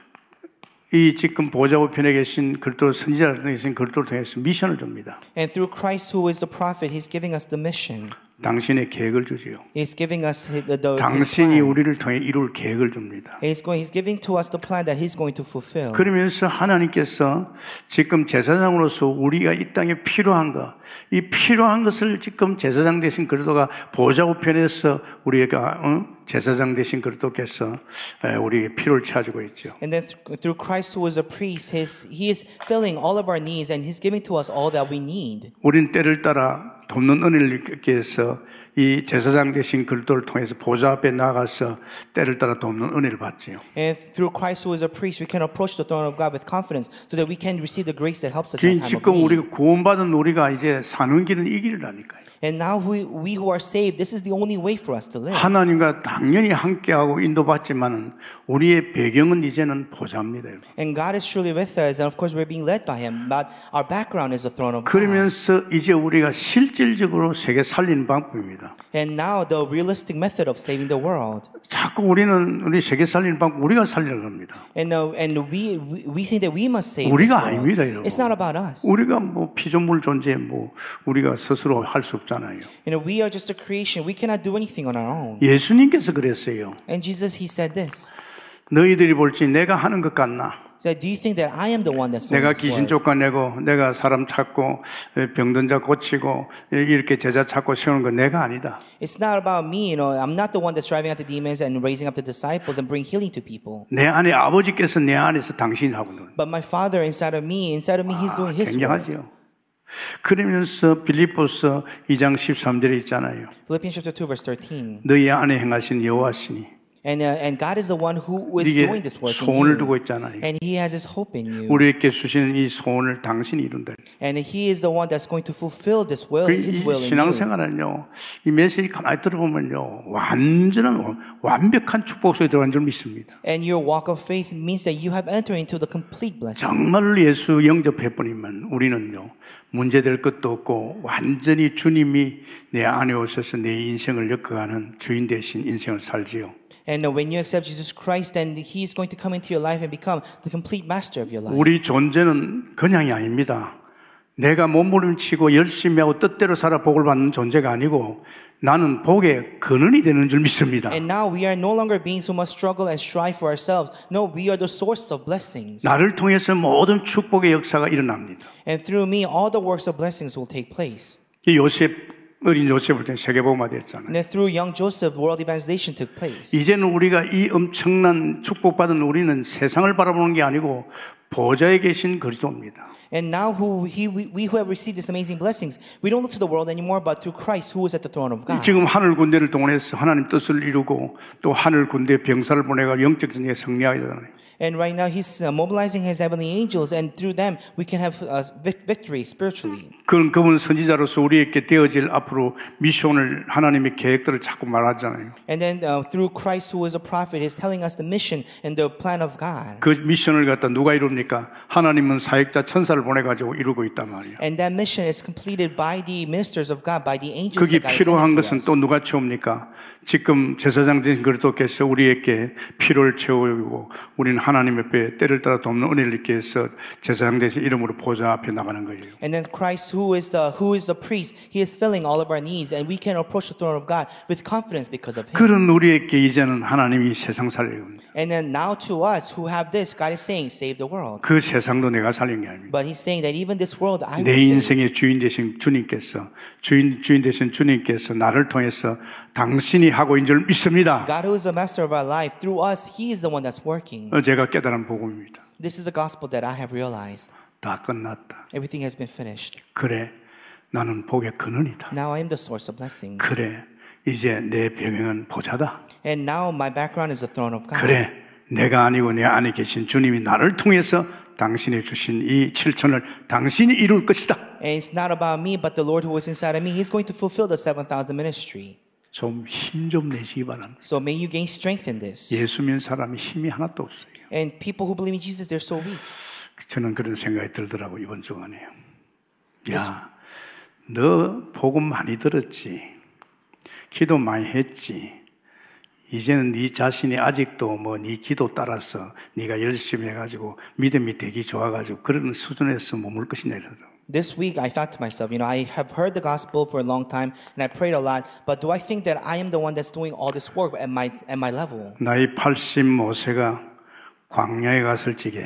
이 지금 보좌 우편에 계신 그리스도 선지자를 통해서 그리스도를 통해서 미션을 줍니다. And through Christ who is the prophet, He's giving us the mission. 당신의 계획을 주지요. He's giving us his 당신이 plan. 우리를 통해 이룰 계획을 줍니다. He's giving to us the plan that He's going to fulfill. 그러면서 하나님께서 지금 제사장으로서 우리가 이 땅에 필요한 것, 이 필요한 것을 지금 제사장 되신 그리스도가 보좌 우편에서 우리가 제사장 되신 그리스도께서 우리에게 필요를 채워주고 있죠. And then through Christ who is a priest, He is filling all of our needs and He's giving to us all that we need. 우린 때를 따라 돕는 은혜를 입기 위해서 이 제사장 되신 그리스도를 통해서 보좌 앞에 나가서 때를 따라 돕는 은혜를 받지요. And through Christ who is a priest, we can approach the throne of God with confidence so that we can receive the grace that helps us in time of 지금 need. 우리가 구원받은 우리가 이제 사는 길은 이 길이라니까요. And now we who are saved, this is the only way for us to live. 하나님과 당연히 함께하고 인도받지만은 우리의 배경은 이제는 보좌입니다. 여러분. And God is truly with us, and of course we're being led by Him. But our background is the throne of God. 그러면서 이제 우리가 실질적으로 세계 살리는 방법입니다. And now the realistic method of saving the world. 자꾸 우리 세계 살리는 방법 우리가 살리려고 합니다. And we think that we must save 우리가 this world. 아닙니다, 여러분. It's not about us. 우리가 뭐 피조물 존재 우리가 스스로 할 수 없잖아요. You know, we are just a creation. We cannot do anything on our own. 예수님께서 그랬어요. And Jesus, He said this. 너희들이 볼지 내가 하는 것 같나? He said, do you think that I am the one that's doing 내가 this 귀신 work? 쫓아내고 내가 사람 찾고 병든 자 고치고 이렇게 제자 찾고 세우는 건 내가 아니다. It's not about me, you know. I'm not the one that's driving out the demons and raising up the disciples and bring healing to people. 내 안에 아버지께서 내 안에서 당신이 하고 있는. But my Father inside of me, He's doing His work. 굉장하죠. 그러면서 빌립보서 2장 13절에 있잖아요. Philippians chapter 2, verse 13. 너희 안에 행하신 여호와시니 And God is the one who is 네게 doing this work in 소원을 you. 두고 있잖아요. And He has His hope in you. 우리에게 주시는 이 소원을 당신이 이룬다. And He is the one that's going to fulfill this will, 이 His will in you. 신앙생활은요, 이 메시지 가만히 들어보면요, 완벽한 축복 속에 들어간 줄 믿습니다. And your walk of faith means that you have entered into the complete blessing. 정말로 예수 영접해버리면 우리는요, 문제될 것도 없고 완전히 주님이 내 안에 오셔서 내 인생을 엮어가는 주인 되신 인생을 살지요. And when you accept Jesus Christ, then He is going to come into your life and become the complete master of your life. 우리 존재는 그냥이 아닙니다. 내가 몸부림치고 열심히 하고 뜻대로 살아 복을 받는 존재가 아니고 나는 복의 근원이 되는 줄 믿습니다. And now we are no longer beings who must struggle and strive for ourselves. No, we are the source of blessings. 나를 통해서 모든 축복의 역사가 일어납니다. And through me, all the works of blessings will take place. 이 어린 요셉을 통해 세계복음화 됐잖아요. And then through young Joseph, world evangelization took place. 이제는 우리가 이 엄청난 축복받은 우리는 세상을 바라보는 게 아니고 보좌에 계신 그리스도입니다. And now we who have received these amazing blessings, we don't look to the world anymore, but through Christ who is at the throne of God. 지금 하늘 군대를 동원해서 하나님 뜻을 이루고 또 하늘 군대 병사를 보내가 영적 전쟁에 승리하게 되잖아요. And right now he's mobilizing his heavenly angels, and through them we can have victory spiritually. 그분 선지자로서 우리에게 되어질 앞으로 미션을 하나님의 계획들을 자꾸 말하잖아요. And then through Christ who is a prophet is telling us the mission and the plan of God. 그 미션을 갖다 누가 이룹니까? 하나님은 사역자 천사를 보내가지고 이루고 있단 말이에요. And that mission is completed by the ministers of God, by the angels. 그게 that God is 필요한 sending to 것은 us. 또 누가 채웁니까? 지금 제사장 되신 그리스도께서 우리에게 필요를 채우고 우리는 하나님 앞에 때를 따라 돕는 은혜를 입게 해서 제사장 되신 이름으로 보좌 앞에 나가는 거예요. And then Christ, who is the priest, he is filling all of our needs, and we can approach the throne of God with confidence because of him. 그런 우리에게 이제는 하나님이 세상 살려요. And then now to us who have this, God is saying, save the world. 그 세상도 내가 살린 게 아닙니다. But he's saying that even this world, I will 내 save. 인생의 주인 되신 주님께서 주인 되신 주님께서 나를 통해서 당신이 하고 있는 줄 믿습니다. God who is the master of our life, through us, he is the one that's working. 제가 깨달은 복음입니다. This is the gospel that I have realized. 다 끝났다. Everything has been finished. 그래, 나는 복의 근원이다. Now I am the source of blessings. 그래, 이제 내 병행은 보좌다. And now my background is the throne of God. 그래, 내가 아니고 내 안에 계신 주님이 나를 통해서 당신이 주신 이 7천을 당신이 이룰 것이다. And it's not about me, but the Lord who is inside of me. He's going to fulfill the 7,000 ministry. 좀 힘 좀 내시기 바랍니다. So may you gain strength in this. 예수 믿는 사람이 힘이 하나도 없어요. And people who believe in Jesus, they're so weak. 저는 그런 생각이 들더라고 이번 주간에요. 야, 너 복음 많이 들었지, 기도 많이 했지. 이제는 네 자신이 아직도 뭐 네 기도 따라서 네가 열심히 해가지고 믿음이 되기 좋아가지고 그런 수준에서 머물 것이냐 이러더라고. This week, I thought to myself, I have heard the gospel for a long time and I prayed a lot, but do I think that I am the one that's doing all this work at my level? 나이 80 모세가 광야에 갔을 적에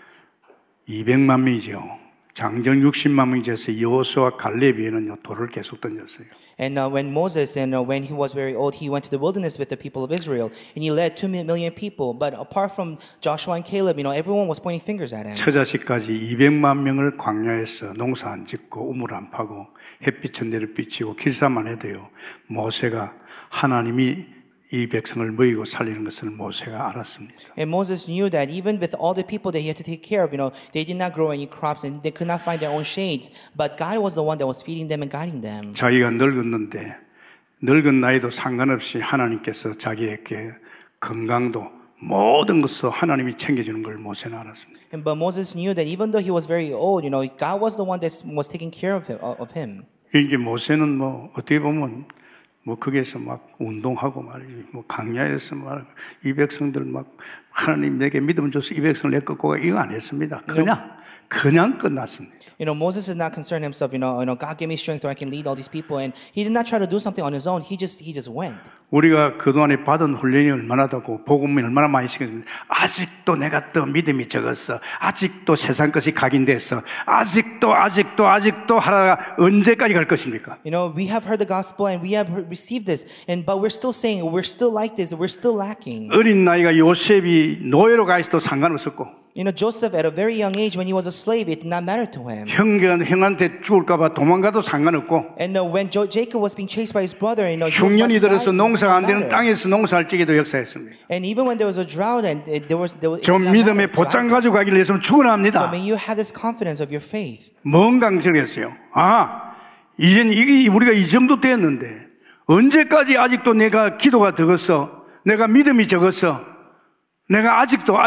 200만 명이죠. 장정 60만 명이 돼서 여호수아와 갈렙에는 돌을 계속 던졌어요. And when Moses, when he was very old, he went to the wilderness with the people of Israel and he led 2 million people. But apart from Joshua and Caleb, everyone was pointing fingers at him. 처자식까지 200만 명을 광야에서 농사 안 짓고 우물 안 파고 햇빛 천대를 비치고 길사만 해도요. 모세가 하나님이 이 백성을 먹이고 살리는 것을 모세가 알았습니다. And Moses knew that even with all the people that he had to take care of, they did not grow any crops and they could not find their own shades. But God was the one that was feeding them and guiding them. 자기가 늙었는데 늙은 나이도 상관없이 하나님께서 자기에게 건강도 모든 것을 하나님이 챙겨주는 걸 모세는 알았습니다. But Moses knew that even though he was very old, God was the one that was taking care of him. 그러니까 모세는 뭐 어떻게 보면 거기에서 막 운동하고 말이지. 강야에서 막 이 백성들 막 하나님 내게 믿음 줘서 이 백성을 내쫓고 이거 안 했습니다. 그냥 끝났습니다. Moses did not concern himself, God gave me strength so I can lead all these people. And he did not try to do something on his own. He just went. 우리가 그동안에 받은 훈련이 얼마나 되고 복음이 얼마나 많이 시켰습니다. 아직도 내가 또 믿음이 적었어. 아직도 세상 것이 각인됐어. 아직도 하다가 언제까지 갈 것입니까? We have heard the gospel and we have received this. But we're still saying we're still like this. We're still lacking. 어린 나이가 요셉이 노예로 가 있어도 상관없었고 Joseph at a very young age when he was a slave, it did not matter to him. 형한테 죽을까봐 도망가도 상관없고 And when Jacob was being chased by his brother, 흉년이 들어서 농사가 안 되는 땅에서 농사할 적에도 역사했습니다. And even when there was a drought and there was 좀 믿음의 보장 가지고 가기를 했으면 축원합니다. So may you have this confidence of your faith. 뭔 강성했어요? 이젠 이게 우리가 이 정도 됐는데 언제까지 아직도 내가 기도가 적었어? 내가 믿음이 적었어? 내가 아직도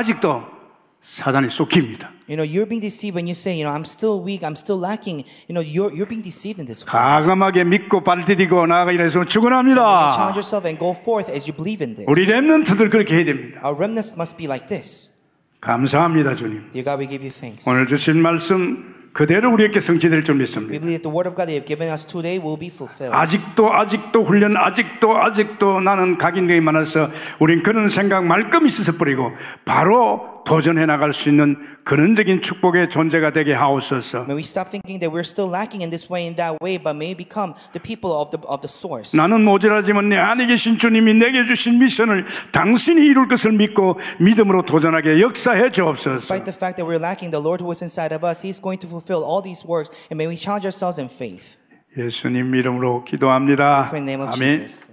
사단이 쏟깁니다. You're being deceived when you say, I'm still weak, I'm still lacking. You're being deceived in this way. 과감하게 믿고 발디디고 나아가 이래서 축원합니다. Challenge yourself and go forth as you believe in this. 우리 렘넌트들 그렇게 해야 됩니다. Our remnants must be like this. 감사합니다, 주님. Dear God, we give you thanks. 오늘 주신 말씀 그대로 우리에게 성취될 줄 We 믿습니다. believe that the word of God that you have given us today will be fulfilled. 아직도 훈련, 아직도 나는 각인되기 많아서 우린 그런 생각 말끔 있어서 버리고 바로 도전해 나갈 수 있는 근원적인 축복의 존재가 되게 하옵소서. May we stop thinking that we're still lacking in this way and that way, but may become the people of the source. 나는 모자라지만 내 안에 계신 주님이 내게 주신 미션을 당신이 이룰 것을 믿고 믿음으로 도전하게 역사해 주옵소서. Despite the fact that we're lacking, the Lord who is inside of us, He's going to fulfill all these works, and may we challenge ourselves in faith. 예수님 이름으로 기도합니다. In the name of 아멘. Jesus.